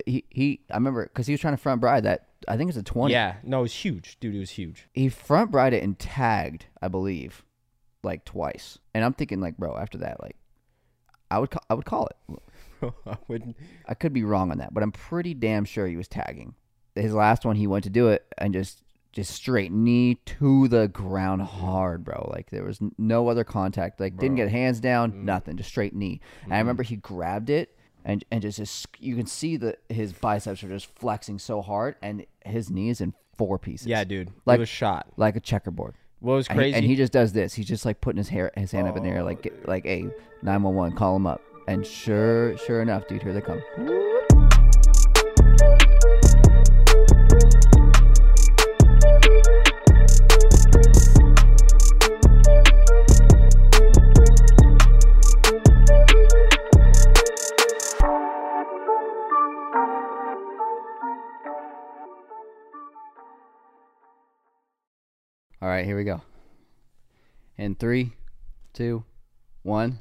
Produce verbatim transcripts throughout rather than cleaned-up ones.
he, he I remember because he was trying to front bride that. I think it's a twenty. Yeah, no, it was huge, dude. It was huge. He front bride it and tagged, I believe, like twice. And I'm thinking, like, bro, after that, like, I would ca- I would call it. I wouldn't. I could be wrong on that, but I'm pretty damn sure he was tagging. His last one, he went to do it and just just straight knee to the ground hard, bro. Like there was no other contact. Like bro. Didn't get hands down, mm. nothing, just straight knee. Mm. And I remember he grabbed it and and just, just you can see that his biceps are just flexing so hard, and his knee is in four pieces. Yeah, dude, like it was shot like a checkerboard. What was crazy? And he, and he just does this. He's just like putting his hair, his hand oh. up in the air, like like, hey, nine one one, call him up. And sure, sure enough, dude, here they come. All right, here we go. In three, two, one.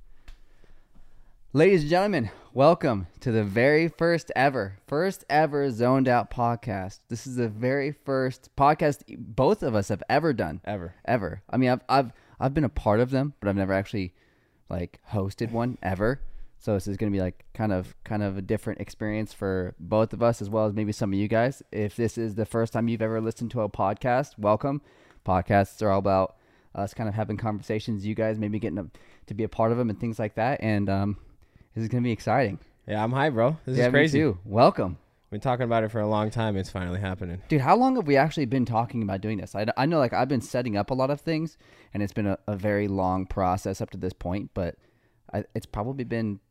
Ladies and gentlemen, welcome to the very first ever, first ever Zoned Out podcast. This is the very first podcast both of us have ever done. Ever. Ever. I mean, I've I've I've been a part of them, but I've never actually like hosted one ever. So this is going to be like kind of kind of a different experience for both of us, as well as maybe some of you guys. If this is the first time you've ever listened to a podcast, welcome. Podcasts are all about us kind of having conversations, you guys maybe getting a, to be a part of them and things like that. And um, this is going to be exciting. Yeah, I'm hyped, bro. This yeah, is crazy. Me too. Welcome. Been talking about it for a long time. It's finally happening. Dude, how long have we actually been talking about doing this? I, I know like I've been setting up a lot of things, and it's been a, a very long process up to this point, but I, it's probably been...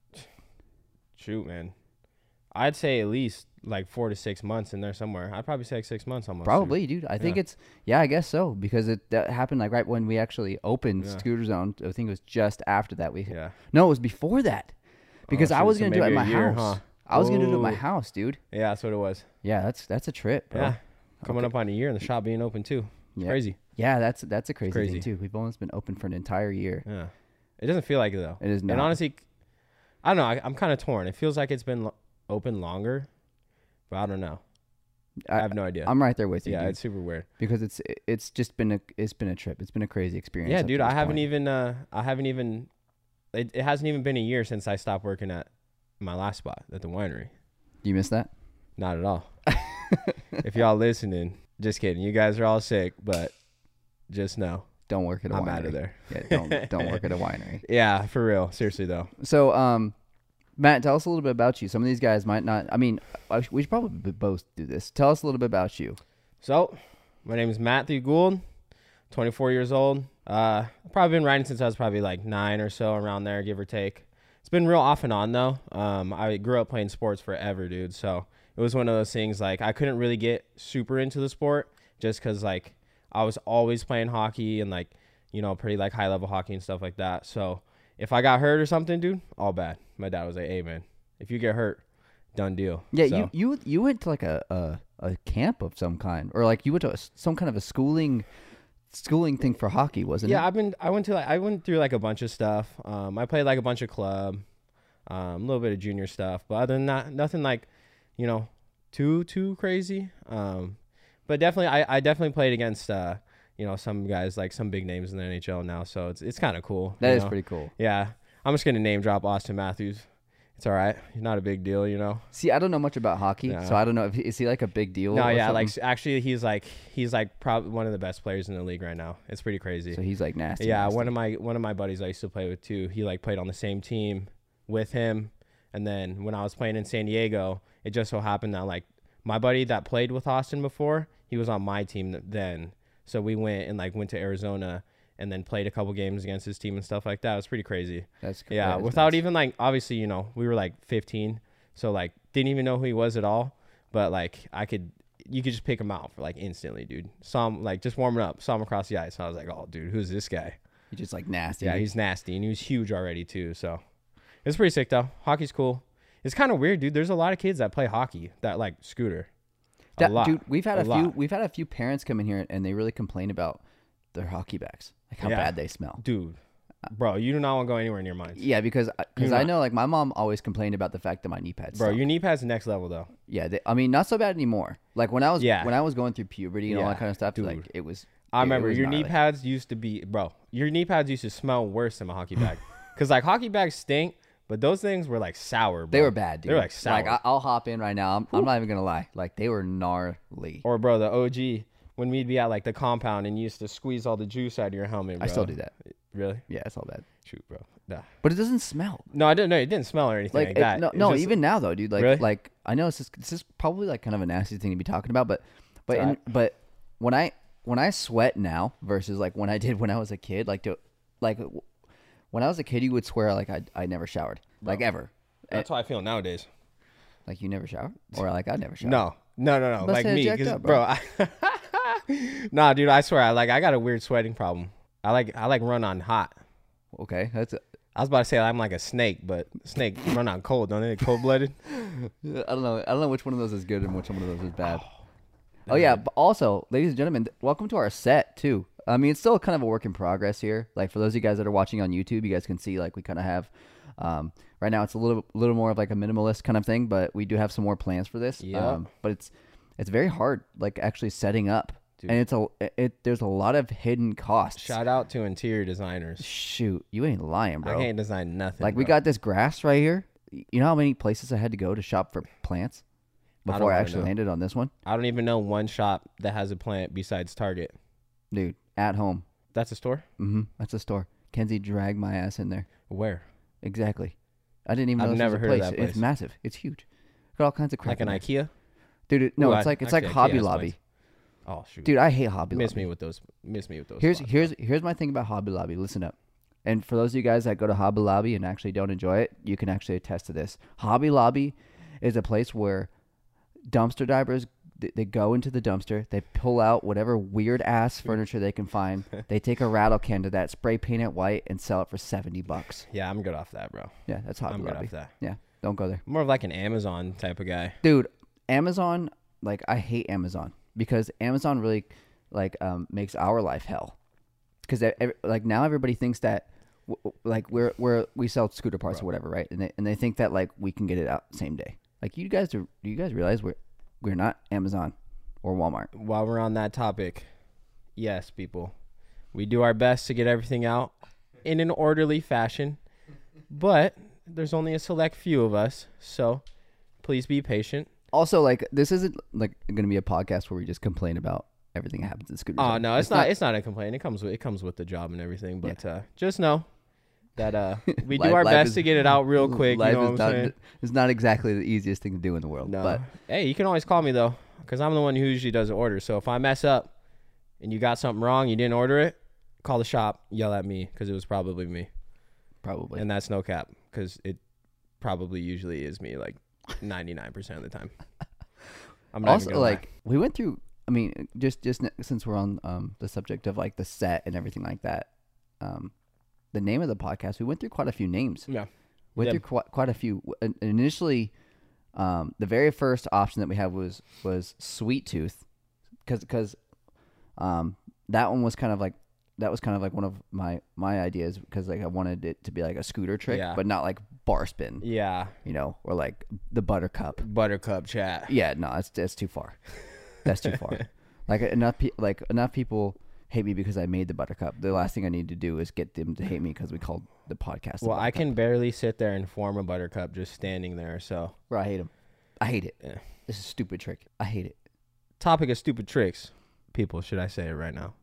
Shoot, man. I'd say at least like four to six months in there somewhere. I'd probably say like six months almost. Probably, dude. I yeah. think it's, yeah, I guess so. Because it that happened like right when we actually opened yeah. Scooter Zone. I think it was just after that. We yeah. No, it was before that. Because oh, I was going to do it at my year, house. Huh? I was going to do it at my house, dude. Yeah, that's what it was. Yeah, that's that's a trip, bro. Yeah. Coming okay. up on a year and the shop being open too. It's yeah. crazy. Yeah, that's that's a crazy, crazy thing too. We've almost been open for an entire year. Yeah. It doesn't feel like it though. It is not. And honestly, I don't know. I, I'm kind of torn. It feels like it's been lo- open longer. But I don't know. I, I have no idea. I'm right there with you. Yeah, dude. It's super weird because it's it's just been a it's been a trip. It's been a crazy experience. Yeah, dude. I haven't point. even uh I haven't even it, it hasn't even been a year since I stopped working at my last spot at the winery. You miss that? Not at all. If y'all listening, just kidding. You guys are all sick, but just know. Don't work at a I'm winery. I'm out of there. Yeah, don't don't work at a winery. Yeah, for real. Seriously though. So um. Matt, tell us a little bit about you. Some of these guys might not. I mean, we should probably both do this. Tell us a little bit about you. So, my name is Matthew Gould, twenty-four years old. Uh, I've probably been riding since I was probably like nine or so, around there, give or take. It's been real off and on, though. Um, I grew up playing sports forever, dude. So, it was one of those things, like, I couldn't really get super into the sport just because, like, I was always playing hockey and, like, you know, pretty, like, high-level hockey and stuff like that. So, if I got hurt or something, dude, all bad. My dad was like, hey, man, if you get hurt, done deal. Yeah, so. you, you you went to like a, a, a camp of some kind, or like you went to a, some kind of a schooling schooling thing for hockey, wasn't yeah, it? Yeah, I've been I went to like I went through like a bunch of stuff. Um, I played like a bunch of club, um, a little bit of junior stuff, but other than that, nothing like, you know, too too crazy. Um, but definitely, I, I definitely played against uh, you know, some guys like some big names in the N H L now, so it's it's kind of cool. That is know? pretty cool. Yeah. I'm just going to name drop Austin Matthews. It's all right. He's not a big deal, you know. See, I don't know much about hockey, no. so I don't know if is he like a big deal. No, or yeah, something? like actually he's like he's like probably one of the best players in the league right now. It's pretty crazy. So he's like nasty. Yeah, nasty. one of my one of my buddies I used to play with too. He like played on the same team with him, and then when I was playing in San Diego, it just so happened that like my buddy that played with Austin before, he was on my team then. So we went and like went to Arizona and then played a couple games against his team and stuff like that. It was pretty crazy. That's yeah. That without nice. even like, obviously, you know, we were like fifteen, so like didn't even know who he was at all. But like I could, you could just pick him out for like instantly, dude. Saw him like just warming up, saw him across the ice. And I was like, oh, dude, who's this guy? He's just like nasty. Yeah, he's nasty, and he was huge already too. So it's pretty sick though. Hockey's cool. It's kind of weird, dude. There's a lot of kids that play hockey that like Scooter. A that, lot. Dude, we've had a, a few. lot. We've had a few parents come in here and they really complain about their hockey bags, like how yeah. bad they smell. Dude, Bro, you do not want to go anywhere near mine. Yeah, because because Do I not. know like my mom always complained about the fact that my knee pads. Bro, stunk. your knee pad's the next level though. Yeah, they, I mean not so bad anymore. Like when I was Yeah. when I was going through puberty and all Yeah, that kind of stuff, dude. like it was. I it- it remember was your knee gnarly. pads used to be, bro. Your knee pads used to smell worse than my hockey bag, cause like hockey bags stink, but those things were like sour. Bro. They were bad, dude. They were like sour. Like I, I'll hop in right now. I'm, I'm not even gonna lie. Like they were gnarly. Or bro, the O G when we'd be at like the compound and you used to squeeze all the juice out of your helmet. Bro. I still do that. Really? Yeah, it's all bad. Shoot, bro. Nah. But it doesn't smell. No, I didn't know it didn't smell or anything Like, like, it- that. no, It's no. just- Even now though, dude. Like Really? like I know this is this is probably like kind of a nasty thing to be talking about, but but It's in, alright. but when I when I sweat now versus like when I did when I was a kid, like to like w- when I was a kid, you would swear like I I never showered, like ever. that's how I feel nowadays. Like you never shower, or like I never shower. No, no, no, no. Must Like have me, jacked 'cause, up, bro. bro. I, nah, dude. I swear, I like. I got a weird sweating problem. I like. I like run on hot. Okay, that's. I was about to say I'm like a snake, but snake run on cold, don't they? Cold blooded. I don't know. I don't know which one of those is good and which one of those is bad. Oh yeah, but also, ladies and gentlemen, th- welcome to our set too. I mean, it's still kind of a work in progress here. Like for those of you guys that are watching on YouTube, you guys can see like we kind of have. Um, right now, it's a little little more of like a minimalist kind of thing, but we do have some more plans for this. Yep. Um, but it's it's very hard, like actually setting up, Dude. and it's a it. There's a lot of hidden costs. Shout out to interior designers. Shoot, you ain't lying, bro. I can't design nothing. Like we bro. got this grass right here. You know how many places I had to go to shop for plants I don't before I, wanna actually know. landed on this one, I don't even know one shop that has a plant besides Target. dude. At home. That's a store. Mm-hmm. That's a store. Kenzie dragged my ass in there. Where? Exactly. I didn't even know I've this never was a heard of place. that place. It's massive. It's huge. Got all kinds of crap. Like an in there. IKEA? Dude, it, no, Ooh, it's I- like it's actually, like IKEA Hobby has Lobby. nice- Oh shoot. Dude, I hate Hobby miss Lobby. me with those. Miss me with those. Here's spots, here's here's my thing about Hobby Lobby. Listen up. And for those of you guys that go to Hobby Lobby and actually don't enjoy it, you can actually attest to this. Hobby Lobby is a place where dumpster divers they, they go into the dumpster, they pull out whatever weird ass furniture they can find. They take a rattle can to that, spray paint it white, and sell it for seventy bucks. bro. Yeah, I'm good off that, bro. Yeah, that's Hobby I'm good Lobby. off that. Yeah, don't go there. I'm more of like an Amazon type of guy. Dude, Amazon, like I hate Amazon because Amazon really like um makes our life hell. Because like now everybody thinks that w- w- like we're we're we sell scooter parts or whatever, right? And they and they think that like we can get it out same day. Like you guys are, do you guys realize we're we're not Amazon or Walmart? While we're on that topic, yes, people, we do our best to get everything out in an orderly fashion, but there's only a select few of us, so please be patient. Also, like this isn't like going to be a podcast where we just complain about everything that happens in scooter. Oh zone. no, it's, not, It's not a complaint. It comes with it comes with the job and everything. But uh, just know that uh, we do Life- our life best is- to get it out real quick. Life you know is what not I'm saying? it's not exactly the easiest thing to do in the world. No. But Hey, you can always call me though, because I'm the one who usually does the order. So if I mess up and you got something wrong, you didn't order it, call the shop, yell at me because it was probably me, probably. and that's no cap because it probably usually is me like ninety-nine percent of the time. I'm not Also, even gonna like we went through. I mean, just just n- since we're on um, the subject of like the set and everything like that, um, the name of the podcast, we went through quite a few names. lie. Yeah. Went Yeah. through quite, quite a few. In- Initially, um, the very first option that we had was was Sweet Tooth, because because um, that one was kind of like that was kind of like one of my my ideas because like I wanted it to be like a scooter trick, Yeah. but not like bar spin, Yeah. you know, or like the Buttercup. Buttercup chat. Yeah, no, that's that's too far. That's too far. Like enough, pe- like enough people hate me because I made the Buttercup. The last thing I need to do is get them to hate me because we called the podcast. The Well, I Buttercup. can barely sit there and form a buttercup just standing there. So, Bro, I hate him. I hate it. Yeah. This is a stupid trick. I hate it. topic of stupid tricks, people, should I say it right now?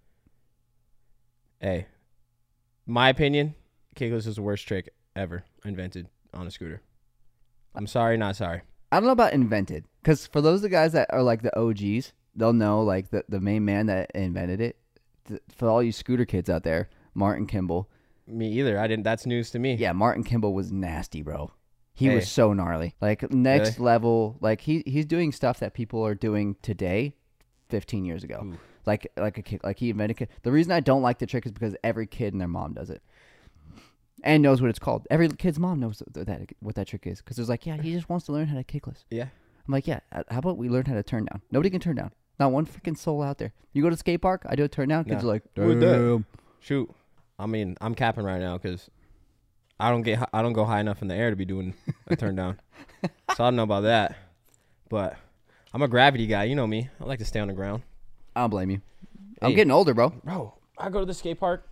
Hey, my opinion, kickless is the worst trick ever invented on a scooter. I'm sorry, not sorry. I don't know about invented because for those of the guys that are like the O Gs, they'll know like the the main man that invented it. Th- For all you scooter kids out there, Martin Kimball. Me either. I didn't. That's news to me. Yeah, Martin Kimball was nasty, bro. He Hey. was so gnarly. Like next Really? level. Like he he's doing stuff that people are doing today, fifteen years ago. Ooh. Like like a kid, like he invented. Kid. The reason I don't like the trick is because every kid and their mom does it, and knows what it's called. Every kid's mom knows that, that what that trick is because it's like, yeah, he just wants to learn how to kickless. Yeah. I'm like, yeah. uh, How about we learn how to turn down? Nobody can turn down. Not one freaking soul out there. You go to skate park, I do a turn down. Kids No. are like, Who would that? damn. Shoot. I mean, I'm capping right now because I don't get hi- I don't go high enough in the air to be doing a turn down. So I don't know about that. But I'm a gravity guy. You know me. I like to stay on the ground. I don't blame you. I'm Hey. getting older, bro. Bro, I go to the skate park.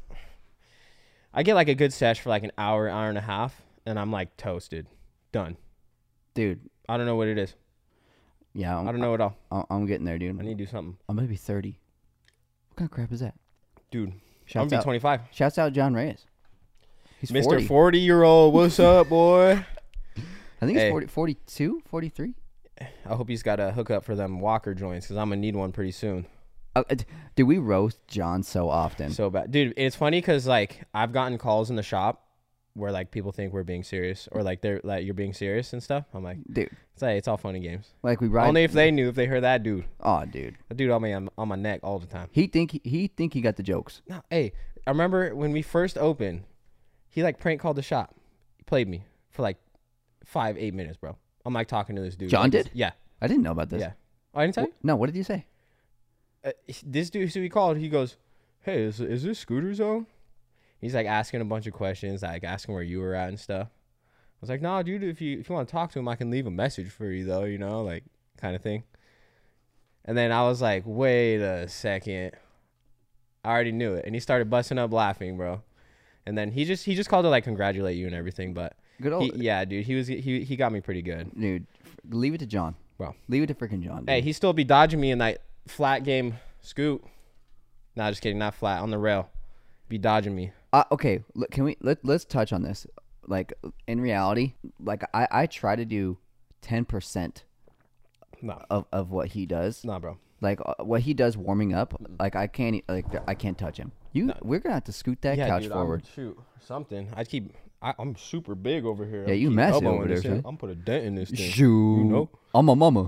I get like a good sesh for like an hour, hour and a half, and I'm like toasted. Done. Dude. I don't know what it is. Yeah, I'm, I don't know at all. I'm, I'm getting there, dude. I need to do something. I'm gonna be thirty. What kind of crap is that? Dude, I'm Shouts going to out, be twenty-five. shouts out John Reyes. He's Mister forty. forty-year-old, what's up, boy? I think he's Hey. forty, forty-two, forty-three. I hope he's got a hookup for them Walker joints because I'm going to need one pretty soon. Uh, uh, dude, we roast John so often. So bad. Dude, it's funny because, like, I've gotten calls in the shop where, like, people think we're being serious or, like, they're like, you're being serious and stuff. I'm like, Dude, it's, like, it's all fun and games. like we ride. Only if they knew, if they heard that dude. Oh, dude. That dude on, me, on, on my neck all the time. He think he, he think he got the jokes. No, hey, I remember when we first opened, he, like, prank called the shop. He played me for, like, five, eight minutes, bro. I'm, like, talking to this dude. John like, did? Yeah. I didn't know about this. Yeah. Oh, I didn't tell you? No, what did you say? Uh, this dude who he called, he goes, hey, is, is this Scooter Zone? He's like asking a bunch of questions, like asking where you were at and stuff. I was like, nah, dude, if you if you want to talk to him, I can leave a message for you though, you know, like kind of thing. And then I was like, wait a second. I already knew it. And he started busting up laughing, bro. And then he just he just called to like congratulate you and everything, but Good old he, yeah, dude, he was he he got me pretty good. dude. f- Leave it to John. Bro. Leave it to freaking John. Dude. Hey, he still be dodging me in that flat game scoot. Nah, just kidding, not flat, on the rail. Be dodging me. Uh, okay, look, can we let let's touch on this? Like in reality, like I I try to do ten percent Nah, of of what he does. nah, bro. Like uh, what he does warming up. Like I can't e- like I can't touch him. You No. we're gonna have to scoot that couch dude, forward. I'm, shoot, something. I keep. I, I'm super big over here. Yeah, I'm you keep massive elbowing over there, this thing. son. I'm put a dent in this thing. Shoot, You know. I'm a mama.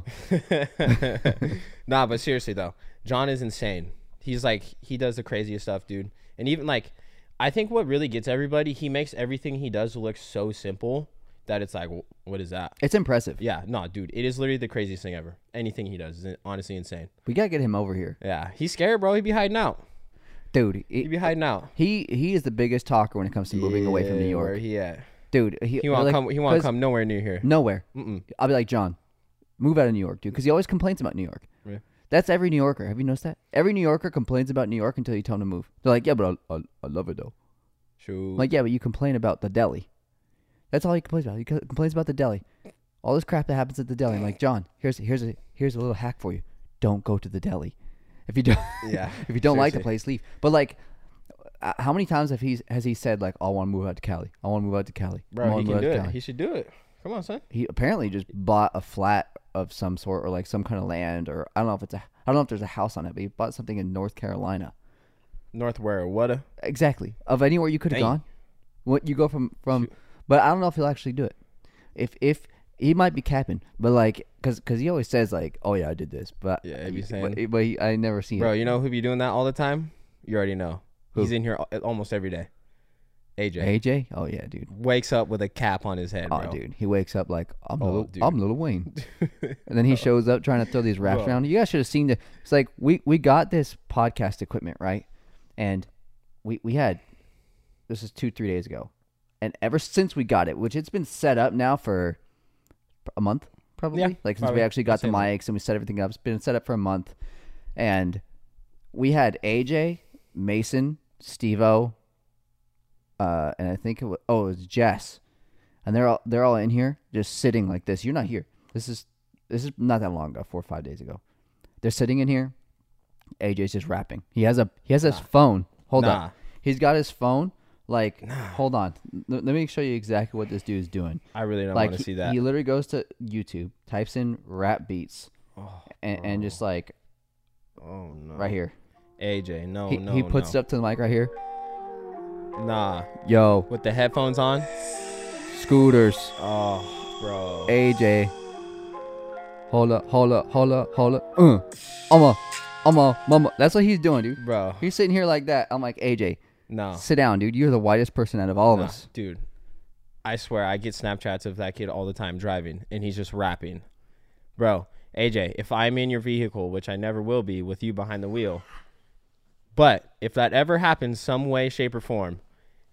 Nah, but seriously though, John is insane. He's like he does the craziest stuff, dude. And even like, I think what really gets everybody, he makes everything he does look so simple that it's like, wh- what is that? It's impressive. Yeah, no, dude, it is literally the craziest thing ever. Anything he does is honestly insane. We gotta get him over here, Yeah, he's scared, bro. He'd be hiding out. dude. He'd He, be hiding out. he he is the biggest talker when it comes to moving away from New Yeah, Where York, he at? dude. He, He won't like, come. He won't 'cause come nowhere near here. nowhere. Mm-mm. I'll be like, John, move out of New York, dude, because he always complains about New York. Yeah. That's every New Yorker. Have you noticed that? Every New Yorker complains about New York until you tell them to move. They're like, yeah, but I, I, I love it though. Shoot. I'm like, yeah, but you complain about the deli. That's all he complains about. He co- complains about the deli. All this crap that happens at the deli. I'm like, John, here's here's a here's a little hack for you. Don't go to the deli. If you don't, Yeah, if you don't like the seriously. place, leave. But like, uh, how many times have he has he said like, I want to move out to Cali. I want to move out to Cali. I Bro, wanna he move can out do to it. Cali." He should do it. Come on, son. He apparently just bought a flat of some sort or like some kind of land or I don't know if it's a I don't know if there's a house on it, but he bought something in North Carolina. North where? What a Exactly. Of anywhere you could have Dang. gone. What you go from from but I don't know if he'll actually do it. If if he might be capping, but like cuz cuz he always says like, "Oh yeah, I did this." But Yeah, he be but, saying- but he, I never see bro. it. You know who be doing that all the time? You already know. Who? He's in here al- almost every day. A J A J? Oh yeah, dude. wakes up with a cap on his head, Oh bro. dude, he wakes up like I'm Oh, little dude. I'm Little Wayne. And then he shows up trying to throw these raps Bro. around. You guys should have seen the it's like we we got this podcast equipment, right? And we we had this is two three days ago. And ever since we got it, which it's been set up now for a month, probably. Yeah, like since probably. we actually got the Same month. mics and we set everything up, it's been set up for a month. And we had A J, Mason, Steve-O, uh, and I think it was, oh, it was Jess. And they're all they're all in here just sitting like this. You're not here. This is this is not that long ago, four or five days ago. They're sitting in here. A J's just rapping. He has a he has his phone. Hold Nah. on. He's got his phone. Like, hold on. L- let me show you exactly what this dude is doing. I really don't like, want to he, see that. he literally goes to YouTube, types in rap beats, oh, and, and just like oh no. right here. A J, no, he no, he puts no. it up to the mic right here. Nah, Yo, with the headphones on. Scooters, Oh, bro. A J. Hold up, hold up, hold up, hold up. Uh, I'm a, I'm a, mama. That's what he's doing, dude. Bro, He's sitting here like that. I'm like, A J, no. sit down, dude. You're the whitest person out of all of Nah, us. dude. I swear, I get Snapchats of that kid all the time driving, and he's just rapping. Bro, A J, if I'm in your vehicle, which I never will be with you behind the wheel, but if that ever happens some way, shape, or form,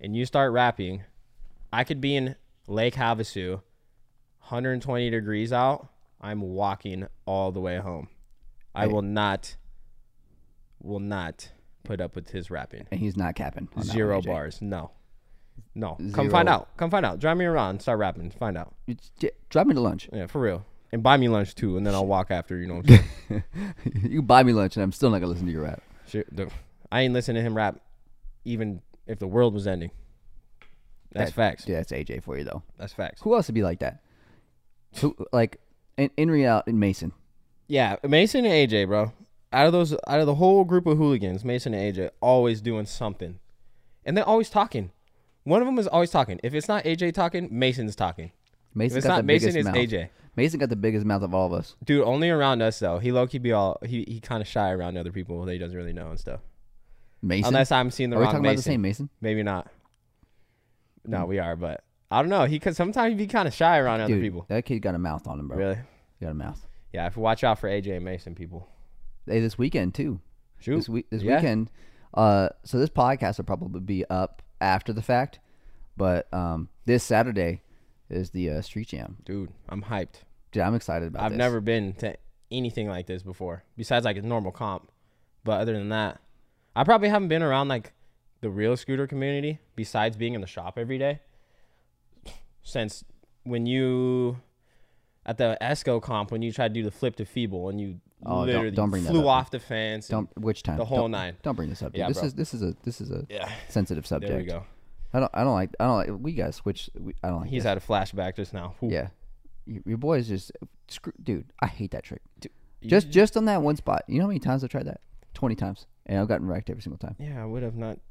and you start rapping, I could be in Lake Havasu, one hundred twenty degrees out. I'm walking all the way home. I Hey. will not, will not put up with his rapping. And he's not capping. on that Zero one, A J. bars. No. No. Come Zero. find out. Come find out. Drive me around. Start rapping. Find out. You j- drive me to lunch. Yeah, for real. And buy me lunch too, and then I'll walk after, you know what I'm saying? You buy me lunch, and I'm still not gonna listen to your rap. Shit, the- I ain't listening to him rap even if the world was ending. That's That- facts. Yeah, that's A J for you though. That's facts. Who else would be like that? Who like in in reality, Mason. Yeah, Mason and A J, bro. Out of those, out of the whole group of hooligans, Mason and A J always doing something, and they're always talking. One of them is always talking. If it's not A J talking, Mason's talking. Mason If it's got not the Mason, biggest it's mouth. A J. Mason got the biggest mouth of all of us. Dude, only around us though. He low key be all he he kind of shy around other people that he doesn't really know and stuff. Mason. Unless I'm seeing the Are we wrong talking Mason. about the same Mason? Maybe not. No, Hmm. we are, but I don't know. He could sometimes be kind of shy around other Dude, people. that kid got a mouth on him, bro. Really? He got a mouth. Yeah. If you watch out for A J and Mason, people. Hey, this weekend too. Shoot. This week, this Yeah. weekend. Uh, so this podcast will probably be up after the fact, but um, this Saturday is the uh, Street Jam. Dude, I'm hyped. Dude, I'm excited about I've this. never been to anything like this before, besides like a normal comp. But other than that, I probably haven't been around like the real scooter community besides being in the shop every day since when you at the Esco comp when you tried to do the flip to feeble and you Oh, don't- literally don't bring that flew up. off the fence. and- Don't which time the whole don't, nine. Don't bring this up. Dude. Yeah, this bro. is this is a this is a Yeah, sensitive subject. there we go. I don't I don't like I don't like we guys switch. We, I don't like. He's this. had a flashback just now. Whew. Yeah, your, your boy is just screw, dude. I hate that trick. You- Just just on that one spot. You know how many times I've tried that? Twenty times, and I've gotten wrecked every single time. yeah, I would have not.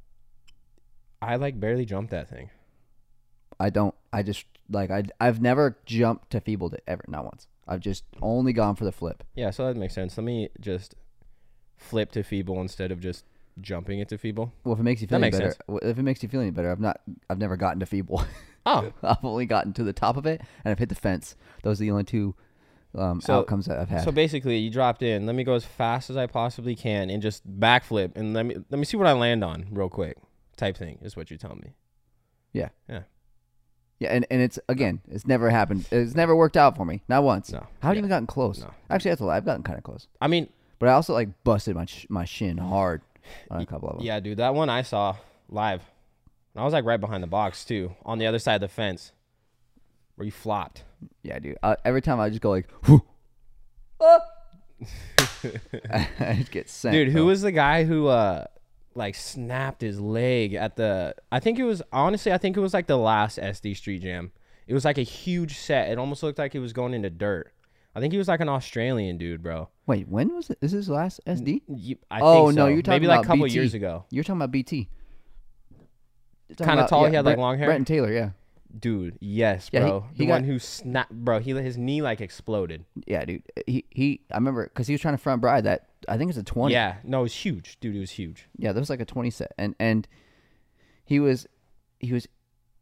I like barely jumped that thing. I don't. I just like I. I've never jumped to feebled it ever, not once. I've just only gone for the flip. Yeah, so that makes sense. Let me just flip to feeble instead of just jumping it to feeble. Well, if it makes you That feel any makes better, sense. well, if it makes you feel any better, I've not. I've never gotten to feeble. Oh, I've only gotten to the top of it, and I've hit the fence. Those are the only two um, So- outcomes that I've had. so basically, you dropped in. Let me go as fast as I possibly can and just backflip and let me let me see what I land on real quick. Type thing is what you're telling me. Yeah, and, and it's again, it's never happened. It's never worked out for me, not once. No, I haven't yeah. even gotten close. No. Actually, that's a lie. I've gotten kind of close, I mean, but I also like busted my sh- my shin hard on a couple of them. yeah, dude, that one I saw live. And I was like right behind the box too, on the other side of the fence, where you flopped. Yeah, dude. Uh, every time I just go like, whoo, ah! I just get sent. Dude, who bro. was the guy who uh like snapped his leg at the I think it was honestly I think it was like the last S D Street Jam. It was like a huge set. It almost looked like he was going into dirt. I think he was like an Australian dude, bro. Wait, when was it? Is this last S D? You, I Oh, think no, so. you're talking maybe like a about couple B T. years ago. You're talking about B T. You're talking Kinda about- tall, yeah, he had, like, Brett- long hair? Brenton Taylor, yeah, Dude, yes, Yeah, he- bro. he the got- one who snapped, bro. He his knee like exploded. yeah, dude. He he. I remember because he was trying to front bride that. I think it's a twenty. Yeah, no, it was huge, dude. It was huge. Yeah, there was like a twenty set, and and he was he was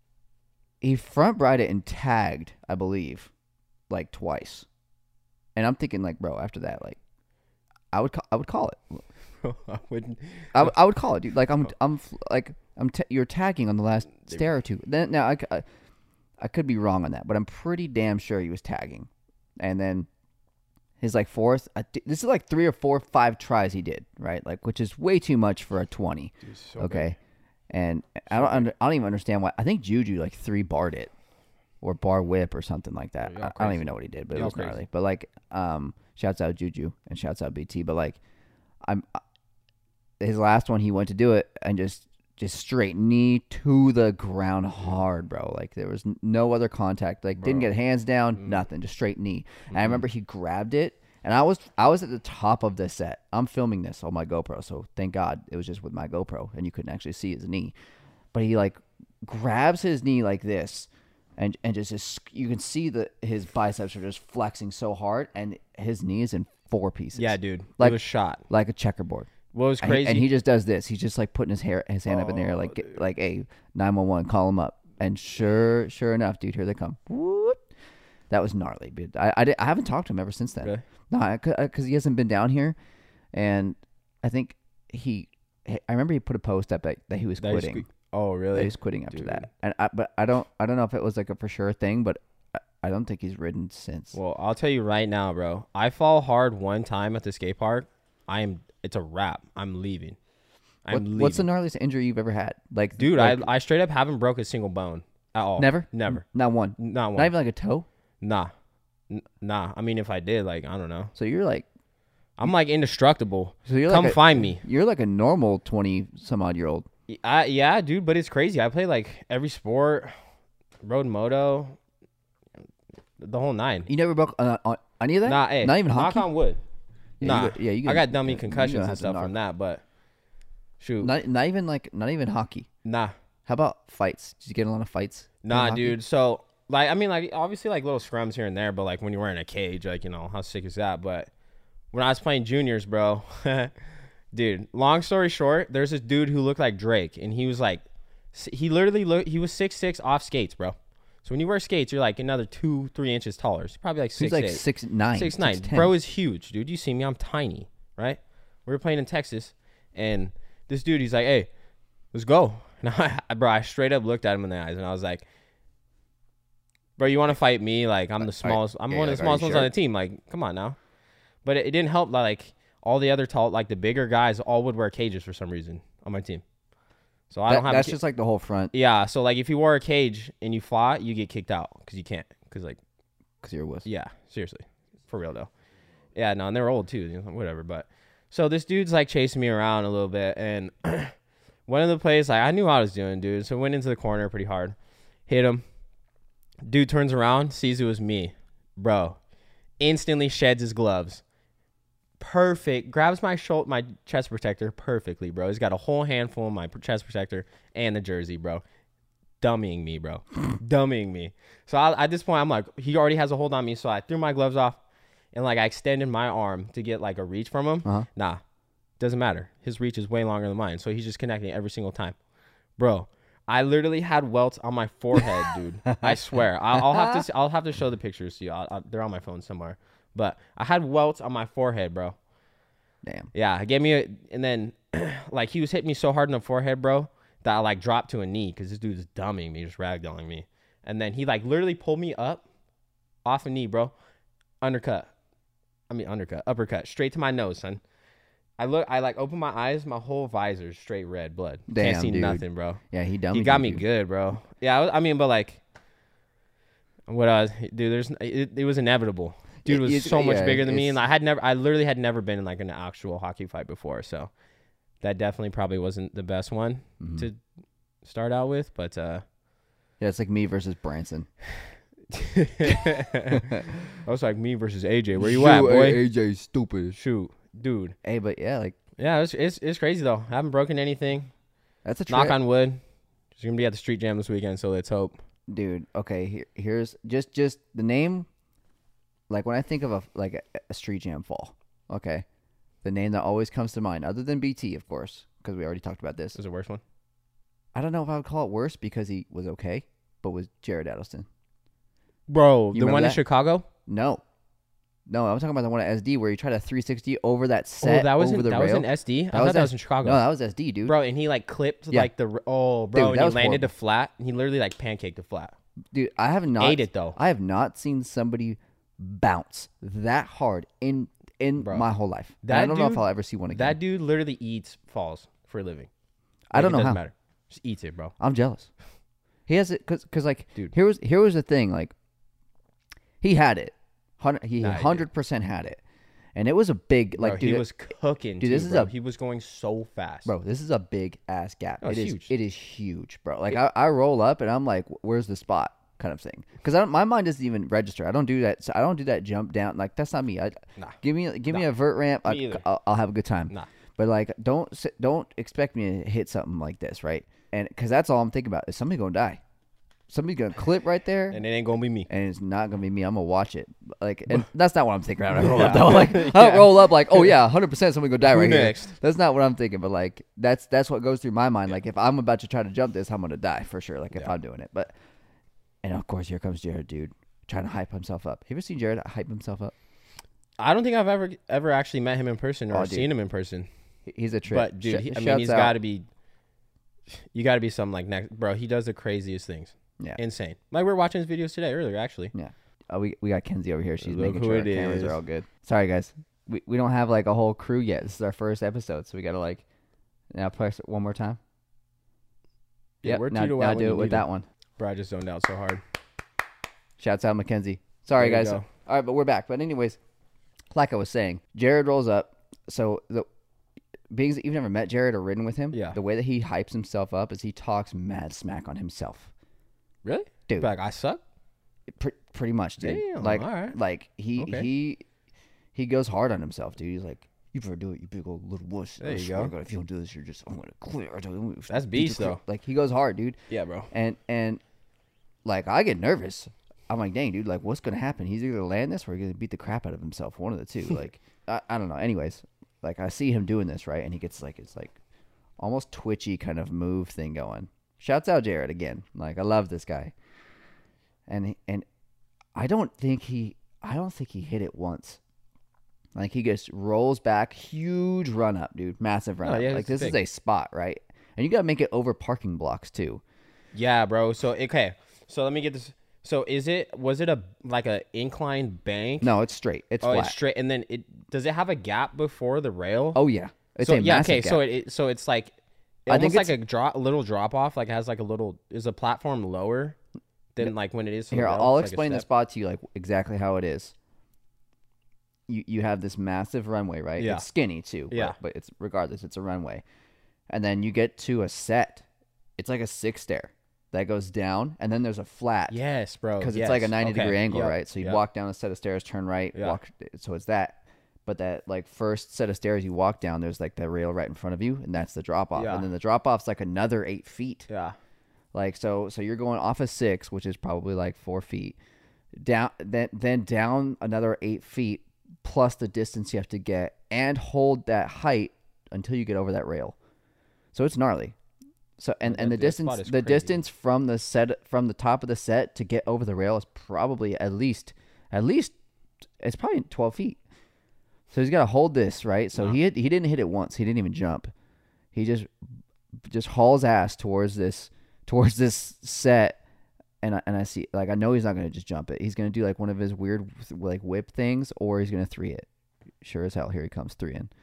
he front brided and tagged, I believe, like twice, and I'm thinking like, bro, after that, like, I would ca- I would call it. I wouldn't. I, would- I would call it, dude. Like I'm I'm f- like I'm t- you're tagging on the last stair or two. Then now I, c- I I could be wrong on that, but I'm pretty damn sure he was tagging, and then. His like fourth, I thi- this is like three or four, five tries he did, right? Like, which is way too much for a twenty. Dude, so Okay, and I don't, under, I don't even understand why. I think Juju like three barred it, or bar whip or something like that. Y'all I, I don't crazy. even know what he did, but it Y'all was crazy. gnarly. But like, um, shouts out Juju and shouts out B T. But like, I'm his last one, he went to do it and just just straight knee to the ground hard, bro. Like there was n- no other contact. Like didn't Bro. get hands down, Mm. nothing, just straight knee. And I Mhm. remember he grabbed it, and I was I was at the top of the set. I'm filming this on my GoPro, so thank God it was just with my GoPro, and you couldn't actually see his knee. But he like grabs his knee like this, and and just, just you can see that his biceps are just flexing so hard, and his knee is in four pieces. Yeah, dude. Like- it was shot. like a checkerboard. What was And he- crazy? And he just does this. He's just like putting his hair, his hand up in the air, Oh, like, dude. like, hey, nine one one, call him up. And sure, sure enough, dude, here they come. Whoop. That was gnarly, dude. I, I, did, I haven't talked to him ever since then. Really? No, because he hasn't been down here, and I think he, I remember he put a post up that, that he was That he's quitting. que- Oh, that really? he's quitting after Dude. that. And I, but I don't I don't know if it was like a for sure thing, but I, I don't think he's ridden since. Well, I'll tell you right now, bro. I fall hard one time at the skate park. I am. It's a wrap. I'm leaving. I'm What, leaving. what's the gnarliest injury you've ever had? Like, Dude, like, I I straight up haven't broke a single bone at all. never, Never. not one, Not one. not even like a toe. Nah. N- Nah. I mean, if I did, like, I don't know. So you're like, I'm like indestructible. so you're Come like a, find me. You're like a normal twenty some odd year old. I, yeah, dude, but it's crazy. I play like every sport, road moto, the whole nine. You never broke uh, on any of that? Nah, hey, not even knock hockey. on wood. Yeah, you nah, got- yeah, you I got- got dummy yeah, you concussions gonna and have to stuff knock. from that, but shoot, Not not even like not even hockey. nah, How about fights? Did you get in a lot of fights? in nah, hockey? dude. So like, I mean, like obviously like little scrums here and there, but like when you're wearing a cage, like you know how sick is that? But when I was playing juniors, bro, dude. Long story short, there's this dude who looked like Drake, and he was like, he literally looked, he was six six off skates, bro. So when you wear skates, you're like another two, three inches taller. He's probably like He's six like eight. six nine, Six nine. six ten. Bro is huge, dude. You see me, I'm tiny, right? We were playing in Texas, and this dude, he's like, "Hey, let's go." And I, bro, I straight up looked at him in the eyes, and I was like, "Bro, you want to fight me? Like, I'm the smallest. I'm yeah, one of like, the are smallest you ones sure? on the team. Like, come on now." But it, it didn't help. Like all the other tall, like the bigger guys, all would wear cages for some reason on my team. So I That- don't have. a that's ca- just like the whole front yeah. So like, if you wore a cage and you fought, you get kicked out because you can't. Because like. because you're a wuss. Yeah, seriously. For real, though. Yeah, no, and they're old, too. You know, whatever. But so this dude's, like, chasing me around a little bit. And one of the plays, like, I knew what I was doing, dude. So I went into the corner pretty hard. Hit him. Dude turns around, sees it was me. Bro. Instantly sheds his gloves. Perfect. Grabs my shoulder, my chest protector perfectly, bro. He's got a whole handful of my chest protector and the jersey, bro. Dummying me, bro. Dummying me. So I, at this point, I'm like, he already has a hold on me. So I threw my gloves off and like I extended my arm to get like a reach from him. Uh-huh. Nah, doesn't matter. His reach is way longer than mine. So he's just connecting every single time. Bro, I literally had welts on my forehead, dude. I swear. I'll, I'll have to. I'll have to show the pictures to you. I'll, I'll, they're on my phone somewhere. But I had welts on my forehead, bro. Damn. Yeah, it gave me a, and then like he was hitting me so hard in the forehead, bro, that I like dropped to a knee because this dude is dumbing me, just ragdolling me. And then he like literally pulled me up off a knee, bro. Undercut. I mean undercut, uppercut, straight to my nose, son. I look, I like open my eyes, my whole visor's straight red blood. Damn, Can't see dude. nothing, bro. Yeah, he done. He got me good, bro. Yeah, I, was, I mean, but like, what I was, dude, there's, it, it was inevitable. Dude It- was it's- so much yeah, bigger than me, it's- and I had never, I literally had never been in like an actual hockey fight before, so that definitely probably wasn't the best one Mhm. to start out with, but uh, Yeah, it's like me versus Branson. I was like me versus A J. Where you at, boy? A J stupid. Shoot, dude. Hey, but yeah, like Yeah, it's it's, it's crazy though. I haven't broken anything. that's a trip. Knock on wood. She's gonna be at the street jam this weekend, so let's hope. Dude, okay, here, here's just just the name. Like when I think of a like a, a street jam fall, okay, the name that always comes to mind, other than B T, of course, because we already talked about this. This is the worst one. I don't know if I would call it worse because he was okay, but was Jared Addleston. Bro, You the remember one in that? Chicago? No, no, I'm talking about the one at S D where he tried a three sixty over that set Oh, that was over in, the that rail. was in S D? I That thought was that S- was in Chicago. No, that was S D, dude. Bro, and he like clipped Yeah. like the oh, bro, Dude, and that he was landed horrible. to flat. And he literally like pancaked the flat. Dude, I have not Ate it though. I have not seen somebody bounce that hard in in Bro, my whole life. And that I don't know if dude- I'll ever see one again. That dude literally eats falls for a living. I Like, don't it know doesn't how. matter. Just eats it, bro. I'm jealous. He has it because because like Dude. here was here was the thing, like he had it, Hun- he Nah, he hundred percent had it, and it was a big like Bro, dude, he it- was cooking. dude, too, this is bro. a- he was going so fast. bro. This is a big ass gap. No, it it's is huge. it is huge, bro. Like I, I roll up and I'm like, where's the spot, kind of thing. Because I don't, my mind doesn't even register. I don't do that. So I don't do that jump down. Like that's not me. I Nah. give me give me Nah. a vert ramp. Me I, either. I'll, I'll have a good time. Nah. But like, don't s- don't expect me to hit something like this, right? And because that's all I'm thinking about is somebody gonna die. Somebody's gonna clip right there. And it ain't gonna be me. And it's not gonna be me. I'm gonna watch it. Like, and that's not what I'm thinking. When I roll up though. Like, I don't roll up like, oh yeah, one hundred percent somebody gonna die Who right next? here. That's not what I'm thinking. But like, that's that's what goes through my mind. Like, if I'm about to try to jump this, I'm gonna die for sure. Like, if Yeah. I'm doing it. But, and of course, here comes Jared, dude, trying to hype himself up. You ever seen Jared hype himself up? I don't think I've ever ever actually met him in person or Oh, dude. 'seen him in person. He- He's a trip. But dude, Sh- he, I mean, shouts he's out. got to be you got to be some like next, bro. He does the craziest things. Yeah. Insane. Like we were watching his videos today earlier, actually. Yeah. Oh, we we got Kenzie over here. She's Look making who sure our it cameras is. are all good. Sorry, guys. We we don't have like a whole crew yet. This is our first episode, so we gotta like now press it one more time. Yeah, Yep, we're now, two to one now when do you it with need that it. one. Bro, I just zoned out so hard. Shouts out Mackenzie. Sorry, There you guys. go. All right, but we're back. But anyways, like I was saying, Jared rolls up. So the being that you've never met Jared or ridden with him, Yeah. the way that he hypes himself up is he talks mad smack on himself. Really? Dude. Like I suck? Pre- pretty much, dude. Damn, like, all right. like he Okay. he he goes hard on himself, dude. He's like, "You better do it, you big old little wuss." There I you swear go. to God, if you don't do this, you're just I'm gonna clear. I don't- That's beat beast, the crap." though. Like he goes hard, dude. Yeah, bro. And and like I get nervous. I'm like, dang, dude, like what's gonna happen? He's either gonna land this or he's gonna beat the crap out of himself. One of the two. Like I, I don't know. Anyways, like I see him doing this, right? And he gets like it's like almost twitchy kind of move thing going. Shouts out Jared again. Like I love this guy. And he, and I don't think he I don't think he hit it once. Like he just rolls back, huge run up, dude, massive run Oh, up. yeah, like it's this big. is a spot, right? And you gotta make it over parking blocks too. Yeah, bro. So okay. So let me get this. So is it was it a like a inclined bank? No, it's straight. It's oh, flat. it's straight. And then it does it have a gap before the rail? Oh yeah, it's so a yeah. massive Okay. gap. So it, it so it's like I almost think like a drop, little drop off. Like it has like a little is a platform lower than like when it is. to the Here, rail? I'll It's like a explain the step. spot to you like exactly how it is. You you have this massive runway, right? Yeah. It's skinny too. Yeah. But, but it's regardless, it's a runway. And then you get to a set. It's like a six stair that goes down, and then there's a flat. Yes, bro. Because yes. it's like a ninety Okay. degree angle, Yep. right? So you Yep. walk down a set of stairs, turn right, Yeah. walk. So it's that. But that like first set of stairs you walk down, there's like the rail right in front of you, and that's the drop off. Yeah. And then the drop off's like another eight feet. Yeah. Like so, so you're going off of six, which is probably like four feet, down, then then down another eight feet, plus the distance you have to get, and hold that height until you get over that rail. So it's gnarly. So and, That- and the that distance, spot is the crazy. distance from the set from the top of the set to get over the rail is probably at least at least it's probably twelve feet. So he's got to hold this right. So Wow. he hit, he didn't hit it once. He didn't even jump. He just just hauls ass towards this towards this set, and I, and I see like I know he's not gonna just jump it. He's gonna do like one of his weird like whip things, or he's gonna three it. Sure as hell, here he comes three in.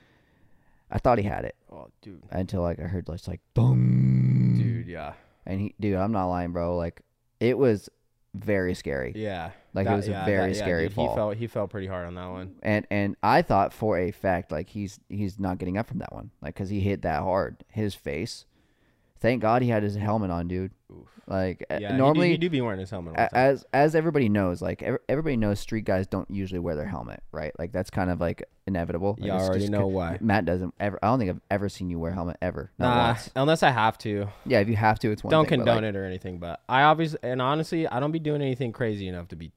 I thought he had it Oh, dude. until like I heard just like boom, Dude, yeah. and he dude, I'm not lying, bro. Like it was very scary. Yeah. Like, it That- was a yeah, very that- yeah, scary dude, fall. He fell he fell pretty hard on that one. And and I thought for a fact like he's he's not getting up from that one, like because he hit that hard. His face. Thank God he had his helmet on, dude. Oof. Like uh, Yeah, he normally, do, he do be wearing his helmet all the A- time. as as everybody knows, like ev- everybody knows, street guys don't usually wear their helmet, right? Like that's kind of like inevitable. Like, You it's already just know co- why. Matt doesn't ever. I don't think I've ever seen you wear a helmet ever. Not Nah, once. unless I have to. Yeah, if you have to, it's one Don't thing. but, condone like, it or anything, but I obviously and honestly, I don't be doing anything crazy enough to be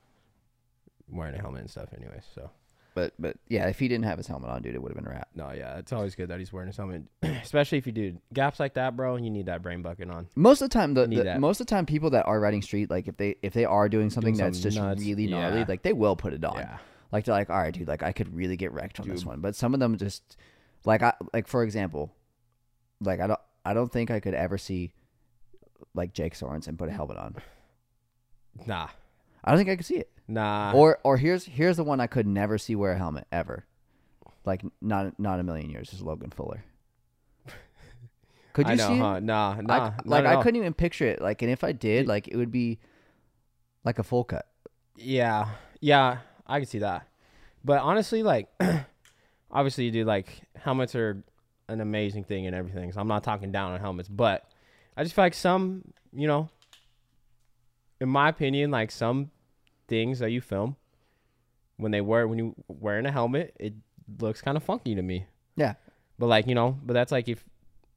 wearing a helmet and stuff, anyways. So But but yeah, if he didn't have his helmet on, dude, it would have been a wrap. no, yeah, it's always good that he's wearing his helmet, especially if you do gaps like that, bro. You need that brain bucket on. Most of the time, the, Need the that. most of the time, people that are riding street, like if they if they are doing something Doing that's something just nuts, really gnarly, yeah. like they will put it on. Yeah, Like they're like, all right, dude, like I could really get wrecked on this Dude. one. But some of them just like I like for example, like I don't I don't think I could ever see like Jake Sorensen put a helmet on. nah, I don't think I could see it. nah. Or or here's here's the one I could never see wear a helmet ever. Like not not a million years is Logan Fuller. Could you I know, see it? huh? Nah, I, nah. not like at I all. couldn't even picture it. Like and if I did, Dude. like it would be like a full cut. Yeah, yeah, I can see that. But honestly, like, obviously, dude, like helmets are an amazing thing and everything. So I'm not talking down on helmets, but I just feel like some, you know, in my opinion, like some things that you film when they wear when you wearing a helmet, it looks kind of funky to me. Yeah. But like you know, but that's like if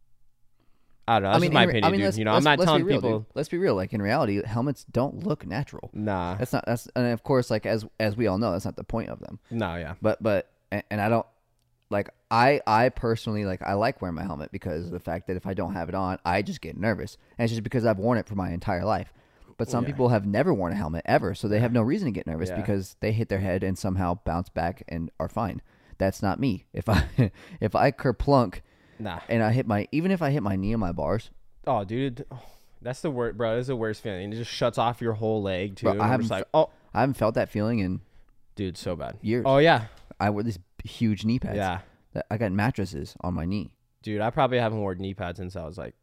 I don't know. That's I mean, just my in re- opinion, I mean, dude. let's- You know, let's- I'm not let's be telling real, people. dude. Let's be real. Like in reality, helmets don't look natural. Nah, That's not. That's and of course, like as as we all know, that's not the point of them. no, yeah, But but and, and I don't like I I personally like I like wearing my helmet because of the fact that if I don't have it on, I just get nervous, and it's just because I've worn it for my entire life. But some Yeah. people have never worn a helmet ever, so they have no reason to get nervous Yeah. because they hit their head and somehow bounce back and are fine. That's not me. If I if I kerplunk nah. and I hit my even if I hit my knee on my bars, Oh, dude, oh, that's the worst, bro. That's the worst feeling. It just shuts off your whole leg too. Bro, and I I'm haven't just like, f- oh, I haven't felt that feeling in dude, so bad. years. Oh yeah, I wear these huge knee pads. yeah, That- I got mattresses on my knee. dude. I probably haven't worn knee pads since I was like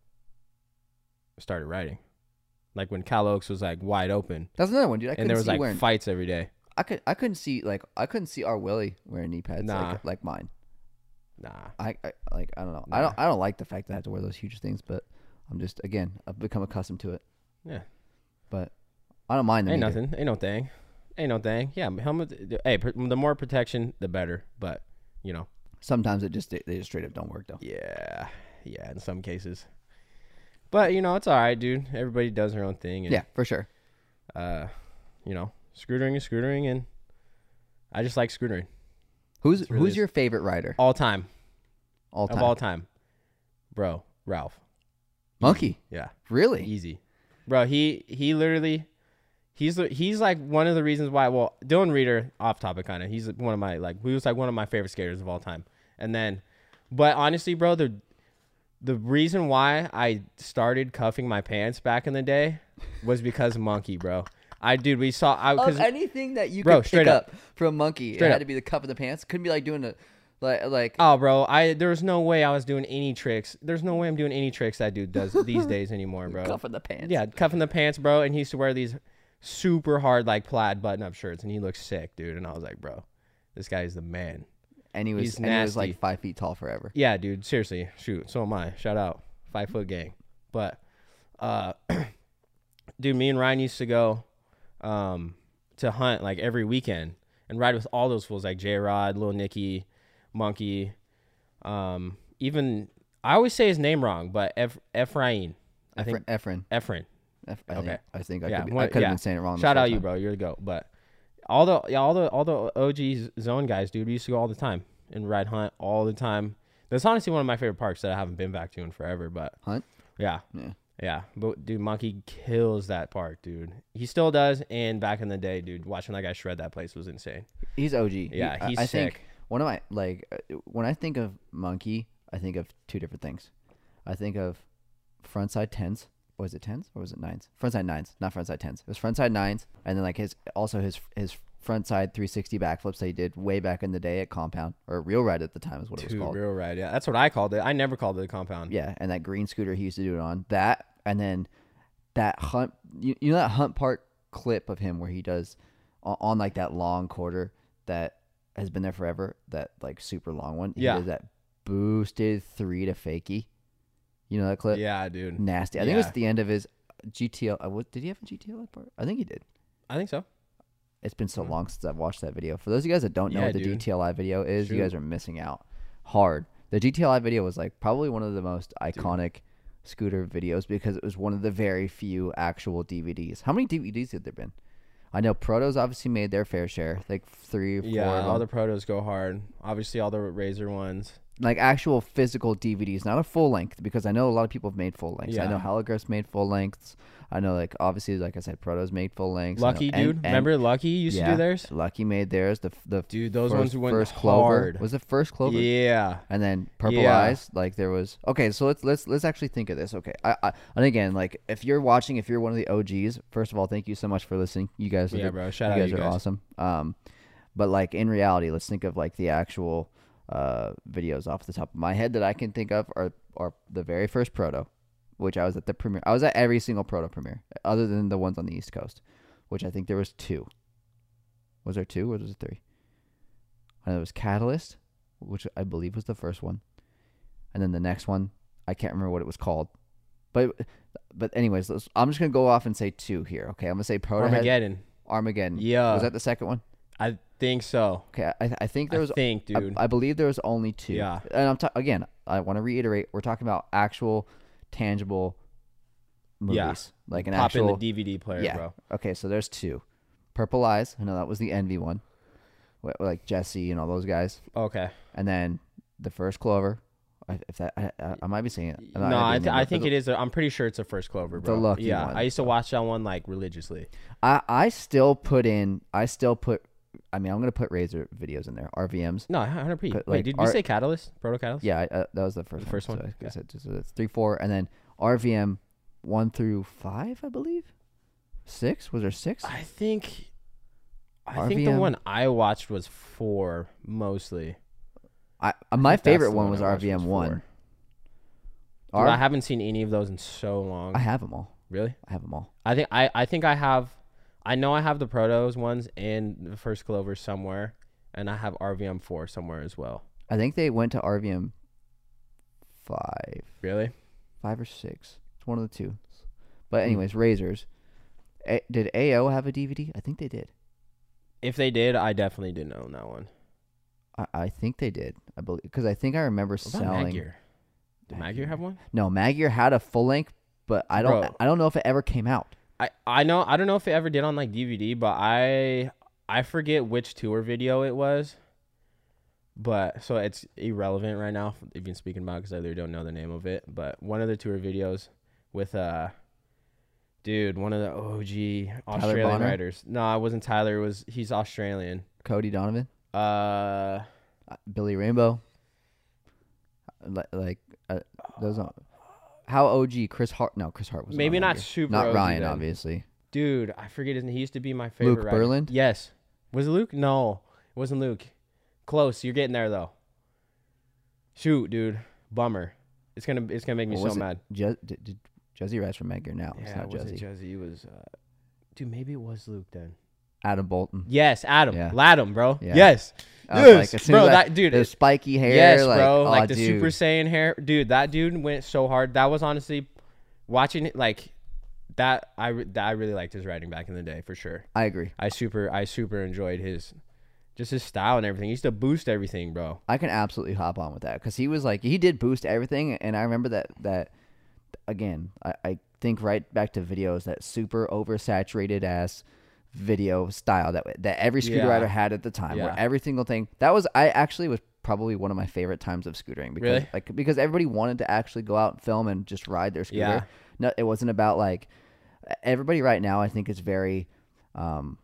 started riding. Like when Cal Oaks was like wide open, That's another one, dude. I and couldn't there was see like wearing. fights every day. I could. I couldn't see like I couldn't see our Willie wearing knee pads Nah. like, like mine. Nah, I, I like. I don't know. I Nah. don't. I don't like the fact that I have to wear those huge things, but I'm just again. I've become accustomed to it. yeah, But I don't mind them. ain't either. nothing, ain't no thing, ain't no thing. Yeah, helmet. Hey, pr- the more protection, the better. But you know, Sometimes it just they just straight up don't work though. yeah, yeah, in some cases. But you know, it's all right, dude. Everybody does their own thing. And, Yeah, for sure. Uh, you know, scootering is scootering, and I just like scootering Who's It's really who's is. your favorite rider all time, all time? of all time, bro. Ralph, Monkey. yeah, Really? easy, bro. He he literally, he's the he's like one of the reasons why. Well, Dylan Reeder, off topic, kind of. He's one of my like he was like one of my favorite skaters of all time. And then, but honestly, bro, the the reason why I started cuffing my pants back in the day was because of Monkey, bro. I dude, we saw I Of because anything that you Bro, could straight pick up. up from Monkey, Straight it had up. to be the cuff of the pants. Couldn't be like doing a like like oh, bro, I there was no way I was doing any tricks. There's no way I'm doing any tricks that dude does these days anymore, bro. cuff of the pants. Yeah, cuffing the pants, bro. And he used to wear these super hard like plaid button-up shirts, and he looked sick, dude. And I was like, bro, this guy is the man. and he was He's and he was nasty. like five feet tall forever. Yeah, dude. Seriously, shoot. So am I. Shout out, five foot gang. But, uh, dude, me and Ryan used to go, um, to hunt like every weekend and ride with all those fools like J Rod, Lil Nicky, Monkey, um, even I always say his name wrong, but Eph- Ephraim. I think Efren. Ephraim. Efren. I Okay. think, I think I Yeah, could, be, one- I could have yeah. been saying it wrong. the Shout whole out you, time. bro. You're the goat. But all the yeah, all the all the O G zone guys, dude, we used to go all the time and ride hunt all the time. That's honestly one of my favorite parks that I haven't been back to in forever. But Hunt? yeah, Yeah. yeah. But dude, Monkey kills that park, dude. He still does. And back in the day, dude, watching that guy shred that place was insane. He's O G. Yeah, He- he's I, I sick. think one of my like uh, when I think of Monkey, I think of two different things. I think of frontside tens. Was it tens or was it nines? Frontside nines, not frontside tens. It was frontside nines, and then like his also his his frontside three sixty backflips that he did way back in the day at Compound or Real Ride at the time is what it was Dude, called. real ride. Yeah, that's what I called it. I never called it a compound. Yeah, and that green scooter he used to do it on that, and then that hunt. You, you know that Hunt Park clip of him where he does on, on like that long quarter that has been there forever. That like super long one. He Yeah. does that boosted three to fakie. You know that clip? Yeah, dude. Nasty. I think it was Yeah. at the end of his G T L. Uh, what, did he have a G T L part? I think he did. I think so. It's been so long since I've watched that video. For those of you guys that don't know Yeah, what the dude. G T L I video is, you Shoot. guys are missing out hard. The G T L I video was like probably one of the most iconic scooter videos because it was one of the very few actual D V Ds. How many D V Ds had there been? I know Protos obviously made their fair share, like three or four Yeah, of all them. the protos go hard. Obviously, all the Razor ones. Like actual physical D V Ds, not a full length, because I know a lot of people have made full lengths. I Yeah. know Heligress made full lengths. I know, like, obviously, like I said, Protos made full lengths. I know Lucky, N- dude. N- Remember Lucky used to yeah, do theirs? Lucky made theirs. The the Dude, those first, ones went first Clover. hard. Was it first Clover? Yeah. And then Purple Yeah. Eyes, like there was. Okay, so let's let's let's actually think of this. Okay, I, I and again, like if you're watching, if you're one of the O Gs, first of all, thank you so much for listening. You guys, are Yeah, the- bro. Shout you out guys you are guys. awesome. Um, but like in reality, let's think of like the actual uh videos off the top of my head that I can think of are are the very first Proto, which I was at the premiere. I was at every single Proto premiere, other than the ones on the East Coast, which I think there was two. Was there two or was it three? I know there was Catalyst, which I believe was the first one, and then the next one I can't remember what it was called, but but anyways, let's, I'm just gonna go off and say two here. Okay, I'm gonna say Proto had Armageddon. Armageddon. Yeah. Was that the second one? I think so. Okay, I I think there was. I think, I- dude. I, believe there was only two. Yeah. And I'm ta- again. I want to reiterate. We're talking about actual, tangible movies, Yeah. like an Pop actual. in the D V D player, yeah. bro. Okay, so there's two. Purple Eyes. I know that was the Envy one, Wh- like Jesse and all those guys. Okay. And then the first Clover. I- If that, I, I, I might be saying it. No, I, th- I think it is. A, I'm pretty sure it's a first Clover, bro. The Lucky yeah, one. I used to watch that one like religiously. I I still put in. I still put. I mean, I'm gonna put Razor videos in there. R V Ms. No, one hundred percent. But, Wait, like, did you our- say Catalyst? Proto Catalyst? Yeah, I, uh, that was the first The one. first one? So, I Okay. said, so it's three, four, and then R V M one through five, I believe. Six? Was there six? I think. I R V M? think the one I watched was four mostly. I, uh, I my think that's favorite the one one was I watched was R V M one. four. R- Dude, I haven't seen any of those in so long. I have them all. Really? I have them all. I think I, I think I have. I know I have the Protos ones and the First Clover somewhere, and I have R V M four somewhere as well. I think they went to R V M five. Really? Five or six. It's one of the two. But Hmm. anyways, Razors. A- did A O have a D V D? I think they did. If they did, I definitely didn't own that one. I, I think they did. I believe because I think I remember What about selling. Maggear? Did Maggear have one? No, Maggear had a full length, but I don't. Bro. I don't know if it ever came out. I, I know I don't know if it ever did on like D V D, but I I forget which tour video it was. But so it's irrelevant right now, even speaking about because I literally don't know the name of it. But one of the tour videos with uh, dude, one of the O G Australian Bonner? writers. No, it wasn't Tyler. It was he's Australian. Cody Donovan, Uh, uh, Billy Rainbow. Like, like uh, those. Are, how O G? Chris Hart? No, Chris Hart was maybe on not Maggear. super. Not O G Ryan, then. obviously. Dude, I forget his name. He used to be my favorite. Luke writer. Berland? Yes. Was it Luke? No, it wasn't Luke. Close. You're getting there though. Shoot, dude. Bummer. It's gonna it's gonna make me What so was it? mad. Je- did, did Jesse writes for Maggear now. It's Yeah, not it wasn't Jesse. Jesse. It was, uh, dude. Maybe it was Luke then. Adam Bolton. Yes, Adam. Yeah. Ladum, bro. Yeah. Yes. I was Yes, like, as soon bro. as I- That dude. The spiky hair. yes, like, bro. oh, Like the dude. Super Saiyan hair, dude. That dude went so hard. That was honestly watching it like that. I re- that I really liked his writing back in the day for sure. I agree. I super I super enjoyed his just his style and everything. He used to boost everything, bro. I can absolutely hop on with that because he was like he did boost everything, and I remember that that again. I, I think right back to videos that super oversaturated ass video style that that every scooter Yeah. rider had at the time, Yeah. where every single thing that was I actually was probably one of my favorite times of scootering because Really? like because everybody wanted to actually go out and film and just ride their scooter. Yeah. No, it wasn't about like everybody right now. I think is very. Um,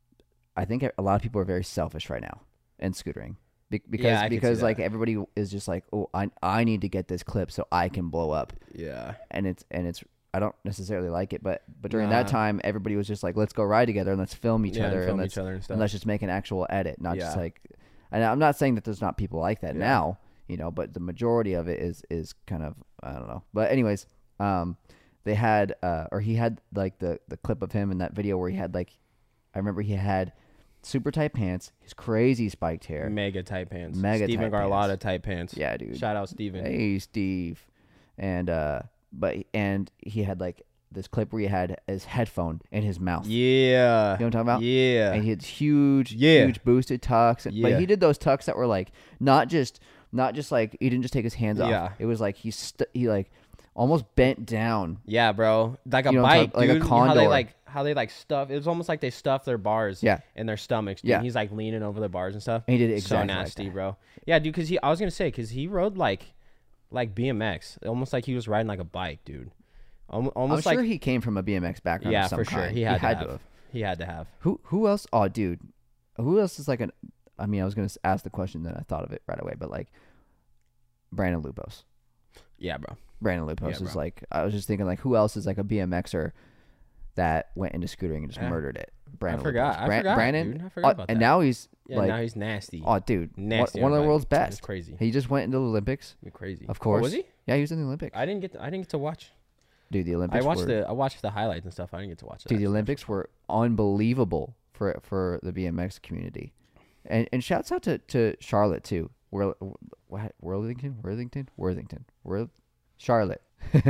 I think a lot of people are very selfish right now in scootering Be- because Yeah, I can see because that. like everybody is just like, oh, I I need to get this clip so I can blow up, Yeah. and it's and it's I don't necessarily like it, but but during that Nah. time everybody was just like, let's go ride together and let's film each yeah, other and film and let's each other and stuff. and let's just make an actual edit, not just Yeah. like. And I'm not saying that there's not people like that Yeah. now, you know, but the majority of it is is kind of I don't know. But anyways, um, they had uh or he had like the the clip of him in that video where he had like, I remember he had super tight pants, his crazy spiked hair. Mega tight pants. Mega Steven tight Garlotta pants. tight pants. Yeah, dude. Shout out Steven. Hey, Steve. And uh, but and he had like this clip where he had his headphone in his mouth. Yeah. You know what I'm talking about? Yeah. And he had huge, Yeah. huge boosted tucks. But Yeah. he did those tucks that were like not just, not just like he didn't just take his hands off. Yeah. It was like he st- he like almost bent down. Yeah, bro. Like a You know what I'm bike, talking- like a dude. You know how they condor. like how they like stuff. It was almost like they stuff their bars. Yeah. In their stomachs. Dude. Yeah. He's like leaning over the bars and stuff. And he did it So exactly like nasty, that. bro. Yeah, dude. Because he, I was gonna say, because he rode like, like B M X, almost like he was riding like a bike, dude. Almo- I'm Almost sure like he came from a B M X background. yeah, of some for sure. kind. He had, to, have. have. He had to have. Who who else? Oh, dude, who else is like an? I mean, I was gonna s- ask the question, then I thought of it right away. But like, Brandon Lupos. Yeah, bro. Brandon Lupos Yeah, is bro. like. I was just thinking like, who else is like a BMXer that went into scootering and just Yeah. murdered it? Brandon forgot. Lupos. I Bran- forgot, Brandon. dude. I forgot oh, about and that. now he's Yeah, like, now he's nasty. oh, dude, one, Nasty one on of the bike. world's That's best. crazy. He just went into the Olympics, You're crazy. of Oh, course. was he? Yeah, he was in the Olympics. I didn't get. To, I didn't get to watch. Dude, the I Olympics. watched were, the. I watched the highlights and stuff. I didn't get to watch it. Dude, the Olympics were unbelievable for for the B M X community, and and shouts out to, to Charlotte too. Wor- what Worthington, Worthington, Worthington, Worth, Charlotte.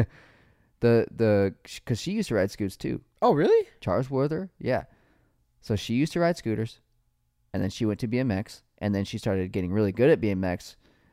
the the because she used to ride scooters too. Oh, really? Charles Werther, yeah. So she used to ride scooters, and then she went to B M X, and then she started getting really good at B M X,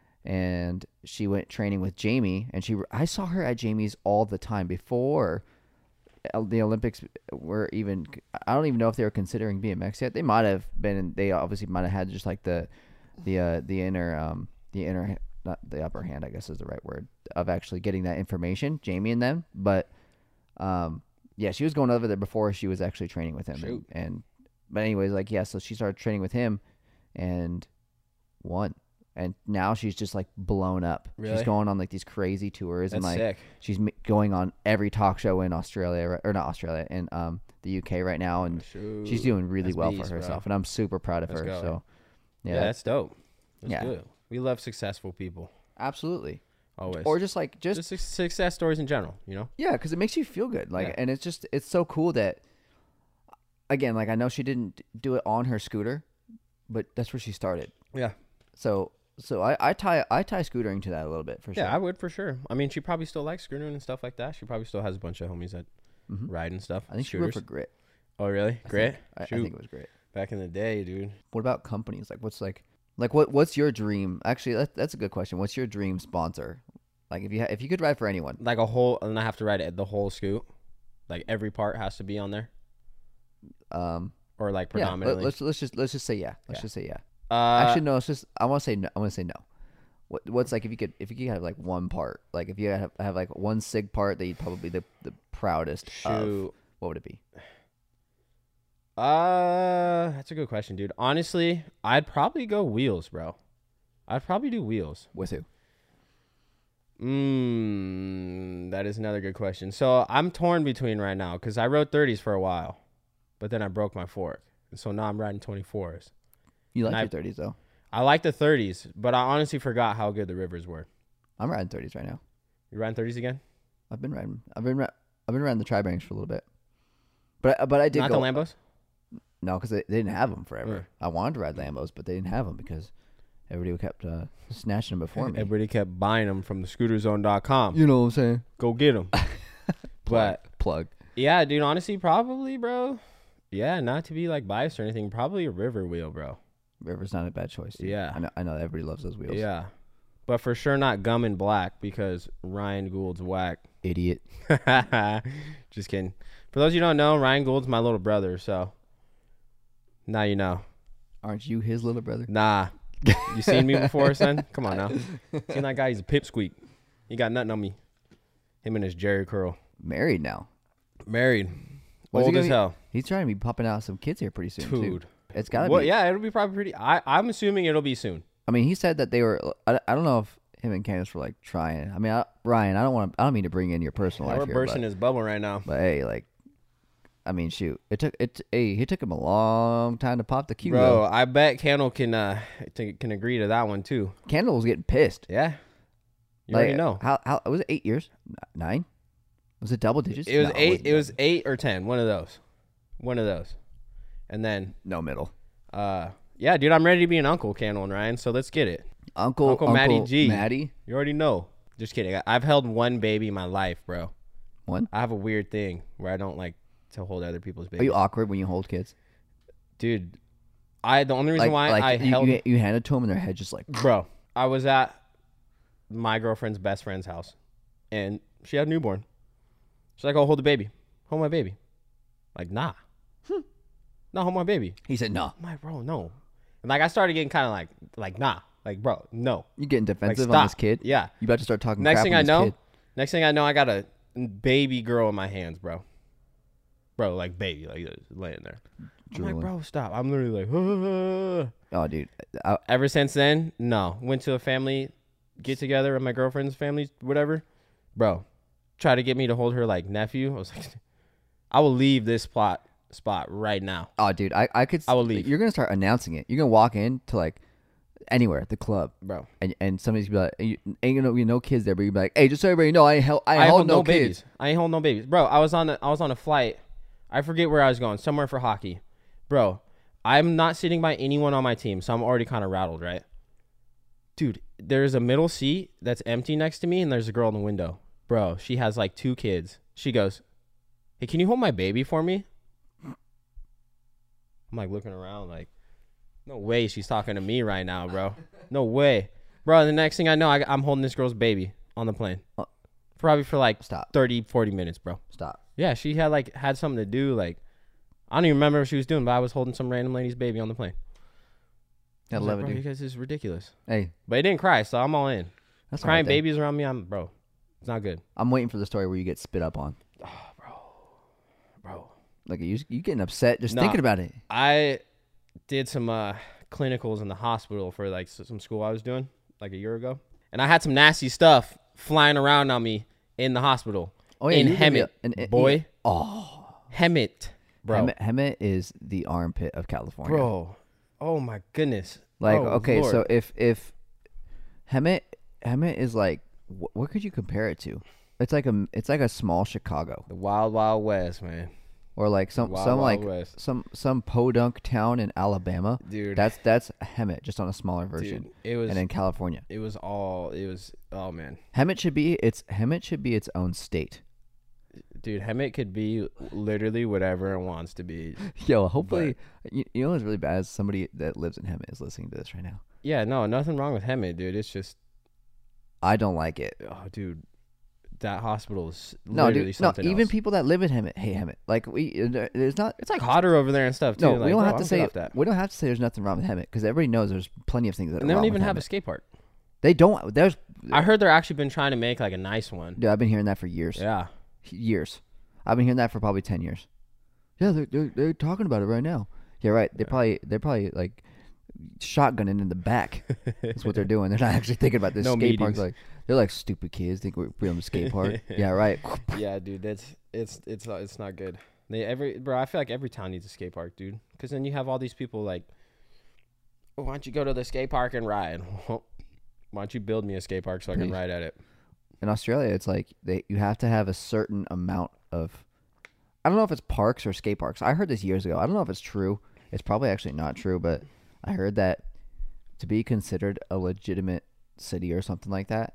and she went training with Jamie, and she I saw her at Jamie's all the time before the Olympics were even. I don't even know if they were considering B M X yet. They might have been. They obviously might have had just like the the uh, the inner um the inner not the upper hand, I guess is the right word, of actually getting that information, Jamie and them, but um. Yeah, she was going over there before she was actually training with him. Shoot. And, and but anyways, like yeah, so she started training with him and won. and now she's just like blown up. Really? She's going on like these crazy tours, That's and like sick. she's m- going on every talk show in Australia right- or not Australia in um the U K right now, and Shoot. she's doing really That's well beast, for bro. herself, and I'm super proud of Let's her. go. So Yeah, yeah, that's dope. That's Yeah. good. We love successful people. absolutely. Always. Or just like just, just su- success stories in general, you know? yeah, because it makes you feel good. Like, Yeah. and it's just it's so cool that again, like I know she didn't do it on her scooter, but that's where she started. Yeah. So so I, I tie I tie scootering to that a little bit for sure. Yeah, I would for sure. I mean, she probably still likes scootering and stuff like that. She probably still has a bunch of homies that Mhm. ride and stuff. I think she scooters. wrote for Grit. Oh, really? I Great. think. I, I Shoot. think it was Grit. Back in the day, dude. What about companies? Like, what's like, like what what's your dream? Actually, that, that's a good question. What's your dream sponsor? Like, if you ha- if you could ride for anyone, Like a whole, and I have to ride it, the whole scoot. Like every part has to be on there, um, or like yeah, predominantly. let, us let's just let's just say yeah. Let's Yeah. just say yeah. uh, Actually, no. It's just I want to say no. I want to say no. What what's like if you could if you could have like one part, like if you have have like one sig part that you'd probably be the the proudest of, shoot. what would it be? Uh, that's a good question, dude. Honestly, I'd probably go wheels, bro. I'd probably do wheels. With who? Mmm, that is another good question. So I'm torn between right now because I rode thirties for a while, but then I broke my fork, and so now I'm riding twenty-fours. You like And I- your thirties though. I like the thirties, but I honestly forgot how good the rivers were. I'm riding thirties right now. You riding thirties again? I've been riding. I've been ri- I've been riding the tri-bangs for a little bit. But but I did Not go the Lambos? no because they, they didn't have them forever. Mm. I wanted to ride Lambos, but they didn't have them because everybody kept uh, snatching them before me. Everybody kept buying them from the scooter zone dot com. You know what I'm saying? Go get them. But Plug. yeah, dude, honestly, probably, bro. Yeah, not to be like biased or anything, probably a river wheel, bro. River's not a bad choice. Dude. Yeah. I know. I know that everybody loves those wheels. Yeah. But for sure not gum and black because Ryan Gould's whack. Idiot. Just kidding. For those you don't know, Ryan Gould's my little brother, so now you know. Aren't you his little brother? Nah. You seen me before, son? Come on now. Seen that guy? He's a pipsqueak. He got nothing on me. Him and his Jerry curl. Married now. Married. What's he Old gonna as be- hell. He's trying to be popping out some kids here pretty soon too. Dude. It's gotta Well, be. yeah, it'll be probably pretty. I, I'm assuming it'll be soon. I mean, he said that they were. I, I don't know if him and Candace were like trying. I mean, I, Ryan, I don't want to. I don't mean to bring in your personal We're life here, bursting but, his bubble right now. but hey, like, I mean, shoot, it took it. Hey, it took him a long time to pop the Q. Bro, Though. I bet Candle can uh t- can agree to that one too. Candle was getting pissed. Yeah. You like, already know. How how was it? Eight years? Nine? Was it double digits? It was No, eight. wasn't It was double. eight or ten. One of those. One of those. And then, no middle. uh, yeah, dude, I'm ready to be an uncle, Candle and Ryan. So let's get it. Uncle Uncle Matty G. Matty. You already know. Just kidding. I- I've held one baby in my life, bro. One? I have a weird thing where I don't like to hold other people's Are babies. you awkward when you hold kids? Dude, I the only reason Like, why like I you, held you, you hand it to them and their head just like. bro, I was at my girlfriend's best friend's house, and she had a newborn. She's like, "Oh, hold the baby, hold my baby." Like, nah, no, hold my baby. He said, "No." I'm like, bro, no. And like, I started getting kind of like, like, nah, like, bro, no. You getting Like, defensive stop. on this kid? Yeah. You about to start talking. Next crap thing on I this know, kid. next thing I know, I got a baby girl in my hands, bro. Bro, like baby, like this, laying there. I'm Drooling. like, bro, stop. I'm literally like, Oh, dude. I, ever since then, no. Went to a family get together with my girlfriend's family, whatever. Bro, try to get me to hold her like nephew. I was like, I will leave this plot spot right now. oh, dude. I, I could. I will leave. You're gonna start announcing it. You're gonna walk in to like anywhere, the club, Bro. and and somebody's gonna be like, you, ain't gonna be no kids there, but you're like, hey, just so everybody know, I ain't held, I I ain't ain't hold hold no, no kids. babies. I ain't hold no babies. Bro, I was on a, I was on a flight. I forget where I was going. Somewhere for hockey. Bro, I'm not sitting by anyone on my team, so I'm already kind of rattled, right? Dude, there's a middle seat that's empty next to me, and there's a girl in the window. Bro, she has like two kids. She goes, "Hey, can you hold my baby for me?" I'm like looking around like, no way she's talking to me right now, bro. No way. Bro, the next thing I know, I, I'm holding this girl's baby on the plane. Uh, Probably for like Stop. thirty, forty minutes, bro. Stop. Yeah, she had like had something to do. Like, I don't even remember what she was doing, but I was holding some random lady's baby on the plane. I I was love like, it, bro, you dude. guys is ridiculous. Hey, But it didn't cry, so I'm all in. that's all Crying right then. babies around me, I'm bro. It's not good. I'm waiting for the story where you get spit up on. Oh, bro, bro. Like you, you getting upset just Nah. thinking about it. I did some uh clinicals in the hospital for like some school I was doing like a year ago, and I had some nasty stuff flying around on me in the hospital. Oh yeah, in you give me Hemet, a- an- an- boy. Oh, Hemet, bro, Hemet, Hemet is the armpit of California. bro. Oh my goodness. Like, Oh, okay, Lord. so if if Hemet Hemet is like, wh- what could you compare it to? It's like a it's like a small Chicago, the wild, wild west, man, or like some Wild, some Wild like West. some some podunk town in Alabama. dude. That's that's Hemet, just on a smaller version. dude, it was. And in California, it was all. It was. Oh man, Hemet should be its Hemet should be its own state. dude. Hemet could be literally whatever it wants to be. Yo, hopefully, you, you know what's really bad is somebody that lives in Hemet is listening to this right now. Yeah, no, nothing wrong with Hemet, dude. It's just, I don't like it. oh, dude, that hospital is No, literally dude. No, something even else. people that live in Hemet hate Hemet. Like we, uh, there's not. It's like hotter over there and stuff too. No, like, we don't bro, have I'm to good say off that. we don't have to say there's nothing wrong with Hemet because everybody knows there's plenty of things that And are they wrong don't even with have a Hemet. skate park. They don't. There's. I heard they're actually been trying to make like a nice one. Dude, I've been hearing that for years. Yeah, Years. I've been hearing that for probably ten years. Yeah, they're they're, they're talking about it right now. Yeah, right. They Yeah. probably they're probably like shotgunning in the back. That's what they're doing. They're not actually thinking about this No skate park. meetings. Like they're like stupid kids think we're building a skate park. Yeah, right. yeah, dude. That's it's it's not- it's not good. They every bro. I feel like every town needs a skate park, dude. Because then you have all these people like, oh, why don't you go to the skate park and ride? Why don't you build me a skate park so I can Please. ride at it? In Australia, it's like they you have to have a certain amount of. I don't know if it's parks or skate parks. I heard this years ago. I don't know if it's true. It's probably actually not true, but I heard that to be considered a legitimate city or something like that,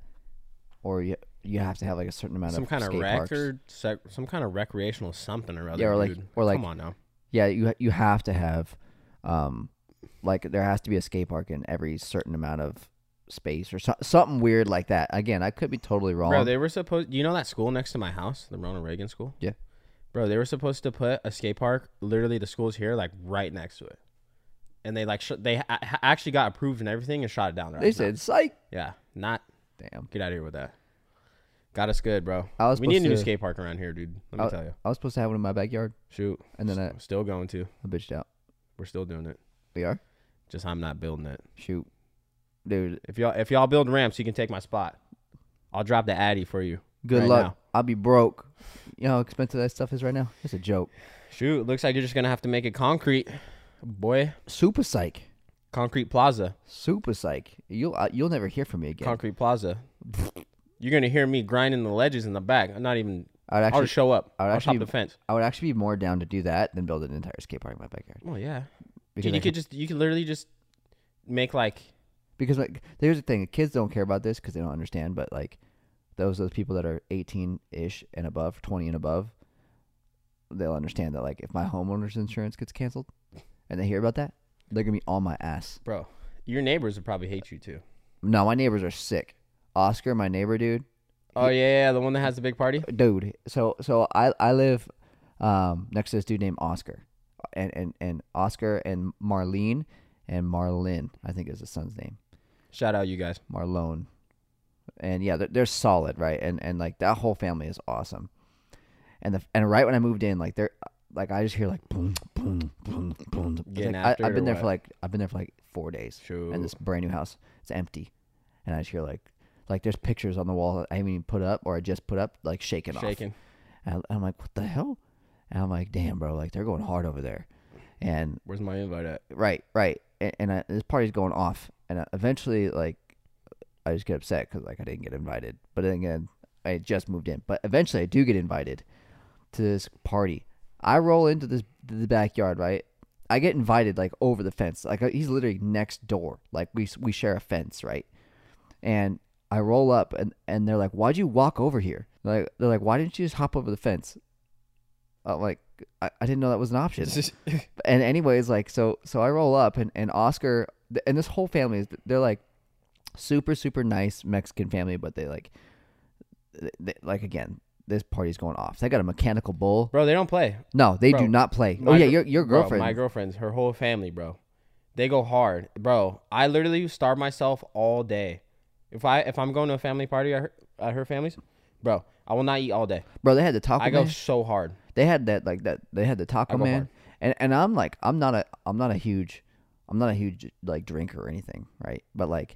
or you you have to have like a certain amount Some of kind of skate rec parks. or sec- some kind of recreational something or other. Yeah, or like- dude. or like- come on now. Yeah, you you have to have, um, like there has to be a skate park in every certain amount of space or so, something weird like that. Again, I could be totally wrong. Bro, they were supposed. You know that school next to my house, the Ronald Reagan School. Yeah. Bro, they were supposed to put a skate park. Literally, the school's here, like right next to it, and they like sh- they ha- ha- actually got approved and everything and shot it down. There. they said, "Psych." yeah, not Damn. get out of here with that. Got us good, bro. I was We need a supposed new to- skate park around here, dude. Let me I- tell you. I was supposed to have one in my backyard, Shoot, and then I, I'm still going to. I bitched out. We're still doing it. We are. Just I'm not building it. Shoot, dude. If y'all if y'all build ramps, you can take my spot. I'll drop the Addy for you. Good right luck. now. I'll be broke. You know how expensive that stuff is right now? It's a joke. Shoot, looks like you're just gonna have to make it concrete, boy. Super psych. Concrete Plaza. Super psych. You'll uh, you'll never hear from me again. Concrete Plaza. You're gonna hear me grinding the ledges in the back. I'm not even. I would I'll actually just show up. I would I'll actually- chop the fence. I would actually be more down to do that than build an entire skate park in my backyard. Oh yeah. Because Dude, I you could just you could literally just make like because like here's the thing, kids don't care about this because they don't understand, but like those those people that are eighteen ish and above, twenty and above, they'll understand that like if my homeowner's insurance gets canceled and they hear about that, they're gonna be on my ass. bro. Your neighbors would probably hate you too. No, my neighbors are sick. Oscar, my neighbor, dude, Oh yeah, yeah, the one that has the big party. dude. So so I I live um next to this dude named Oscar, and and and Oscar and Marlene and Marlin, I think is his son's name. Shout out you guys. Marlone. And yeah, they're, they're solid, right? And and like that whole family is awesome. And the and right when I moved in, like they're like I just hear like boom, boom, boom, boom. It's Getting like, I, after it I've been or there what? for like I've been there for like four days. Shoot. And this brand new house, it's empty, and I just hear like like there's pictures on the wall that I haven't even put up or I just put up, like shaking off. Shaking. And I'm like, what the hell? And I'm like, damn, bro, like they're going hard over there. And Where's my invite at? right, right, and, and I, this party's going off, and uh, eventually, like, I just get upset because like I didn't get invited. But then again, I had just moved in. But eventually, I do get invited to this party. I roll into this the backyard, right? I get invited like over the fence, like he's literally next door. Like we we share a fence, right? And I roll up, and, and they're like, "Why'd you walk over here?" Like they're like, "Why didn't you just hop over the fence?" I'm like, I, I didn't know that was an option. And anyways, like so so I roll up, and, and Oscar and this whole family is they're like super super nice Mexican family, but they like they, like again this party's going off. They got a mechanical bull. Bro, they don't play. No, they Bro, do not play. My Oh yeah, gr- your your bro, girlfriend. my girlfriend's her whole family, bro. They go hard, bro. I literally starve myself all day. If I if I'm going to a family party at her, at her family's, bro, I will not eat all day. Bro, they had the taco I go man. so hard. They had that like that. They had the taco I go man, hard. and and I'm like I'm not a I'm not a huge I'm not a huge like drinker or anything, right? But like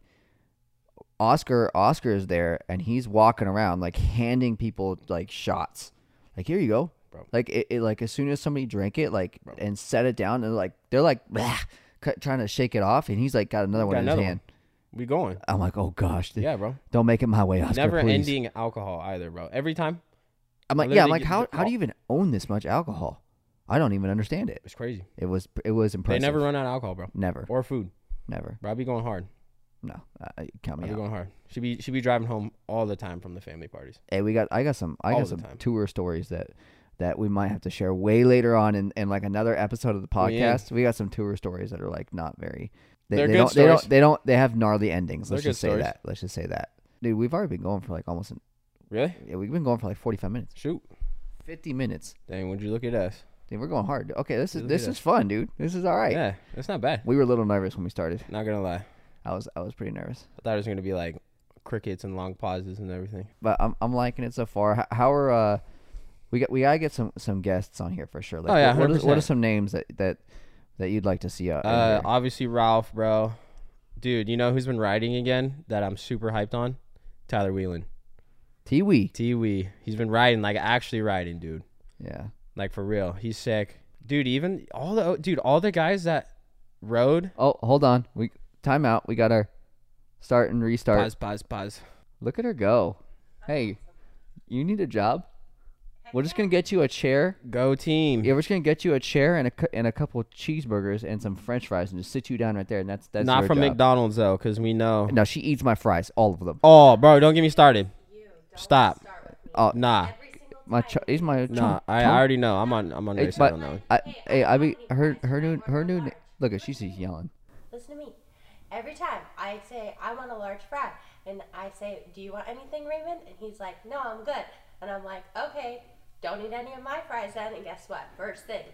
Oscar, Oscar is there and he's walking around like handing people like shots. Like here you go, Bro. Like it, it like as soon as somebody drank it, like Bro. and set it down, and like they're like blah, trying to shake it off, and he's like got another one Got in another his hand. One. We going. I'm like, oh gosh, th- Yeah, bro. don't make it my way, Oscar. Never please. ending alcohol either, bro. Every time. I'm like, I yeah, I'm literally like, get- how get- how do you even own this much alcohol? I don't even understand it. It's crazy. It was it was impressive. They never run out of alcohol, bro. Never, Or food. never. Bro, I be going hard. No, uh, count me I be out. going hard. She be she be driving home all the time from the family parties. Hey, we got I got some I All got the some time. tour stories that that we might have to share way later on in, in like another episode of the We in. podcast. We got some tour stories that are like not very. They, They're they good don't, they stories. don't. They don't. They have gnarly endings. Let's They're just good say stories. that. Let's just say that, dude. We've already been going for like almost. An, Really? yeah, we've been going for like forty-five minutes, Shoot. fifty minutes. Dang, would you look at us? Dude, we're going hard. Okay, this is Look at this that. is fun, dude. This is all right. Yeah, that's not bad. We were a little nervous when we started. Not gonna lie. I was I was pretty nervous, I thought it was gonna be like crickets and long pauses and everything. but I'm I'm liking it so far. How, how are uh, we got we gotta get some some guests on here for sure. Like, Oh, yeah, what, what, are, what are one hundred percent. some names that that that you'd like to see out? Uh, here? obviously Ralph, bro. Dude, you know who's been riding again that I'm super hyped on? Tyler Whelan. T-Wee. T-Wee. He's been riding, like actually riding, dude. Yeah. Like for real. He's sick. Dude, even all the dude, all the guys that rode. Oh, hold on. We time out. We got our start and restart. Pause, pause, pause. Look at her go. Hey, you need a job? We're just gonna get you a chair. Go team. Yeah, we're just gonna get you a chair and a cou- and a couple of cheeseburgers and some French fries and just sit you down right there. And that's that's Not your from job. McDonald's though, because we know. No, she eats my fries, all of them. Oh, bro, don't get me started. Stop. Oh, Nah. my ch- he's my Nah. chunk, I, I chunk. already know. I'm on I'm on Hey, their side but on that one. I, hey, I be her her new her new. Look at she's just yelling. Listen to me. Every time I say I want a large fry, and I say, "Do you want anything, Raymond?" and he's like, "No, I'm good." And I'm like, "Okay, don't eat any of my fries then." And guess what? First thing,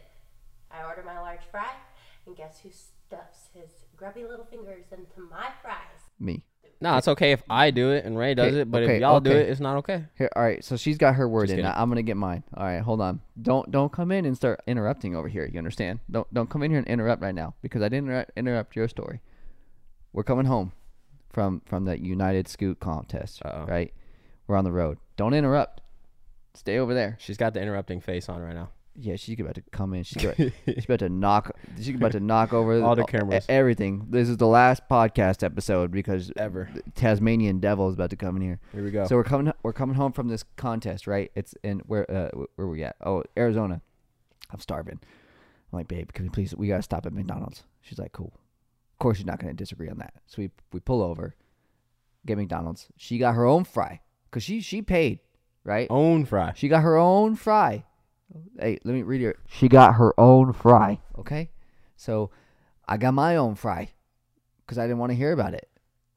I order my large fry, and guess who stuffs his grubby little fingers into my fries? Me. No, it's okay if I do it and Ray does Okay, it, but okay, if y'all do okay. it, it's not okay. Here, all right. So she's got her word Just in. kidding. Now I'm gonna get mine. All right, hold on. Don't don't come in and start interrupting over here. You understand? Don't don't come in here and interrupt right now because I didn't interrupt, interrupt your story. We're coming home from from the United Scoot contest, Uh-oh. right? We're on the road. Don't interrupt. Stay over there. She's got the interrupting face on right now. Yeah, she's about to come in. She's about, she's about to knock. She's about to knock over All the cameras. e- everything. This is the last podcast episode because Ever. the Tasmanian devil is about to come in here. Here we go. So we're coming we're coming home from this contest, right? It's in where uh, where we at? Oh, Arizona. I'm starving. I'm like, babe, can we please? We gotta stop at McDonald's. She's like, cool. Of course, she's not gonna disagree on that. So we we pull over, get McDonald's. She got her own fry because she she paid, right? Own fry. She got her own fry. Hey, let me read her. She got her own fry. Okay, so I got my own fry because I didn't want to hear about it.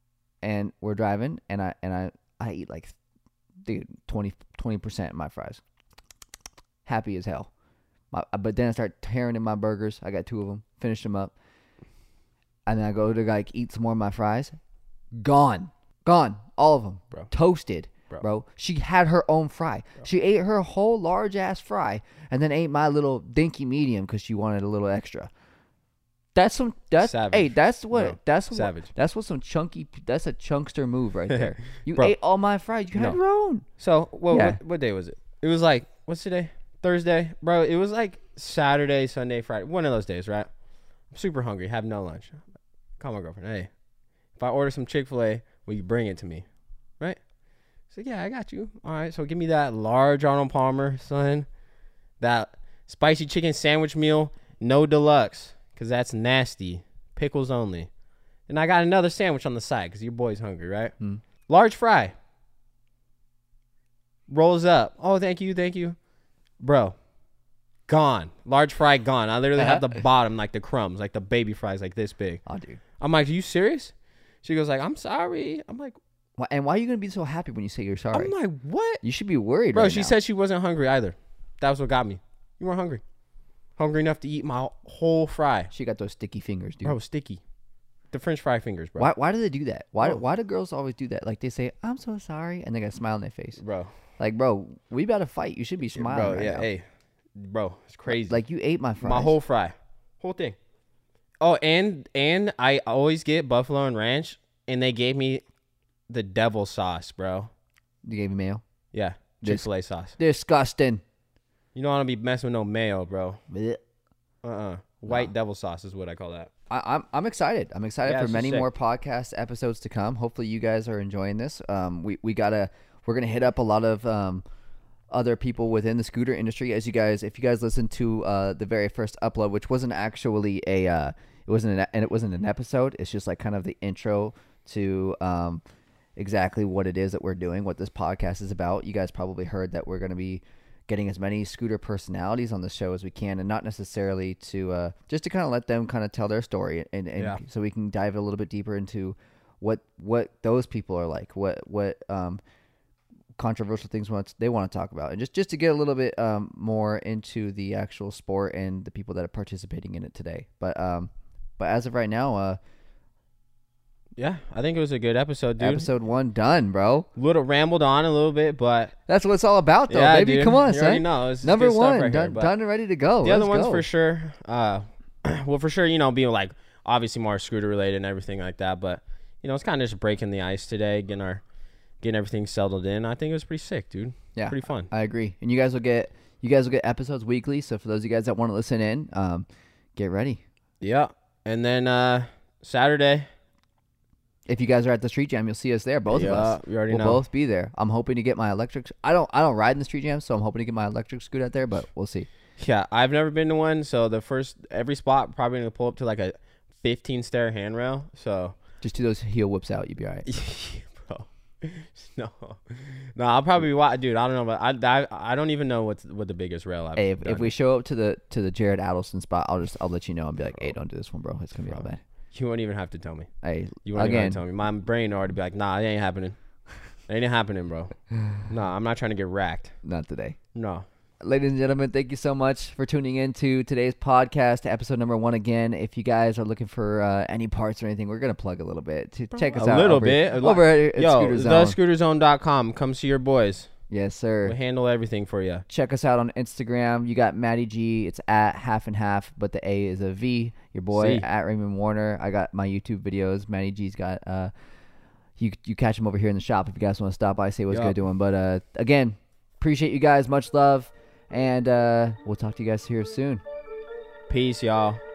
And we're driving, and I and I I eat like, dude, twenty percent of my fries. Happy as hell. My, but then I start tearing in my burgers. I got two of them. Finished them up. And then I go to like eat some more of my fries. Gone. Gone. All of them. Bro. Toasted. Bro. Bro. She had her own fry. She ate her whole large ass fry and then ate my little dinky medium because she wanted a little extra. That's some that's Savage. hey, that's what Bro. that's what Savage. that's what some chunky that's a chunkster move right there. You Bro. ate all my fries. You had No. your own. So, what, Yeah. what what day was it? It was like, what's today? Thursday? Bro, it was like Saturday, Sunday, Friday. One of those days, right? I'm super hungry. Have no lunch. Call my girlfriend. Hey, if I order some Chick-fil-A, will you bring it to me? Right? So, yeah, I got you. All right, so give me that large Arnold Palmer, son. That spicy chicken sandwich meal, no deluxe, because that's nasty. Pickles only. And I got another sandwich on the side because your boy's hungry, right? Hmm. Large fry. Rolls up. Oh, thank you, thank you. Bro, gone. Large fry gone. I literally have the bottom, like the crumbs, like the baby fries, like this big. Oh, dude. I'm like, are you serious? She goes like, I'm sorry. I'm like, Why, and why are you gonna be so happy when you say you're sorry? I'm like, what? You should be worried, Bro, right she now. said she wasn't hungry either. That was what got me. You weren't hungry. Hungry enough to eat my whole fry. she got those sticky fingers, dude. Bro, sticky. The French fry fingers, bro. Why? Why do they do that? Why? Bro. Why do girls always do that? Like they say, "I'm so sorry," and they got a smile on their face. Bro. Like, bro, we about to fight. You should be smiling. Bro, right yeah, now. hey. Bro, it's crazy. Like you ate my fries. my whole fry. Whole thing. Oh, and and I always get buffalo and ranch, and they gave me the devil sauce, bro. You gave me mayo. Yeah, Dis- Chick-fil-A sauce. Disgusting. You don't want to be messing with no mayo, bro. Blech. Uh-uh. White No. devil sauce is what I call that. I, I'm I'm excited. I'm excited Yeah, for it's many just sick. more podcast episodes to come. Hopefully, you guys are enjoying this. Um, we we gotta we're gonna hit up a lot of um other people within the scooter industry. As you guys, if you guys listened to uh the very first upload, which wasn't actually a uh it wasn't an, and it wasn't an episode. It's just like kind of the intro to um exactly what it is that we're doing, what this podcast is about. You guys probably heard that we're gonna be getting as many scooter personalities on the show as we can, and not necessarily to uh, just to kind of let them kind of tell their story, and, and Yeah. so we can dive a little bit deeper into what what those people are like, what what um, controversial things want they want to talk about, and just just to get a little bit um, more into the actual sport and the people that are participating in it today. But um, but as of right now, uh, Yeah, I think it was a good episode, dude. episode one done, bro. Little rambled on a little bit, but That's what it's all about, though, yeah, baby. dude, Come on, you already son. know. It's Number good stuff one, right here, done, but done and ready to go. The other Let's ones go. for sure. Uh, well, for sure, you know, being like obviously more scooter related and everything like that. But you know, it's kind of just breaking the ice today, getting our getting everything settled in. I think it was pretty sick, dude. Yeah, Pretty fun. I agree. And you guys will get you guys will get episodes weekly. So for those of you guys that want to listen in, um, get ready. Yeah. And then uh, Saturday. If you guys are at the Street Jam, you'll see us there. Both yeah, of us. You already We'll know. both be there. I'm hoping to get my electric. I don't. I don't ride in the Street Jam, so I'm hoping to get my electric scooter out there. But we'll see. Yeah, I've never been to one, so the first every spot probably gonna pull up to like a fifteen stair handrail. So, Just do those heel whips out. You'll be all right. bro, no, no, I'll probably be wa- dude. I don't know, but I, I, I don't even know what's what the biggest rail I've Hey, if, done. if we show up to the to the Jared Adelson spot, I'll just I'll let you know and be like, hey, don't do this one, bro. It's gonna be all bad. You won't even have to tell me. Hey, You won't even again, have to tell me. My brain already be like, nah, it ain't happening. It ain't happening, bro. Nah, I'm not trying to get racked. not today. No. Ladies and gentlemen, thank you so much for tuning in to today's podcast, episode number one. Again, if you guys are looking for uh, any parts or anything, we're gonna plug a little bit to check us A out. little over, bit. A lot. over at, at Yo, Scooter Zone. the scooter zone dot com. Come see your boys. Yes, sir. We handle everything for you. Check us out on Instagram. You got Matty G. It's at half and half, but the A is a V. Your boy C. at Raymond Warner. I got my YouTube videos. Matty G's got. Uh, you you catch him over here in the shop if you guys want to stop by, say what's Yup. good doing. But uh, again, appreciate you guys. Much love, and uh, we'll talk to you guys here soon. Peace, y'all.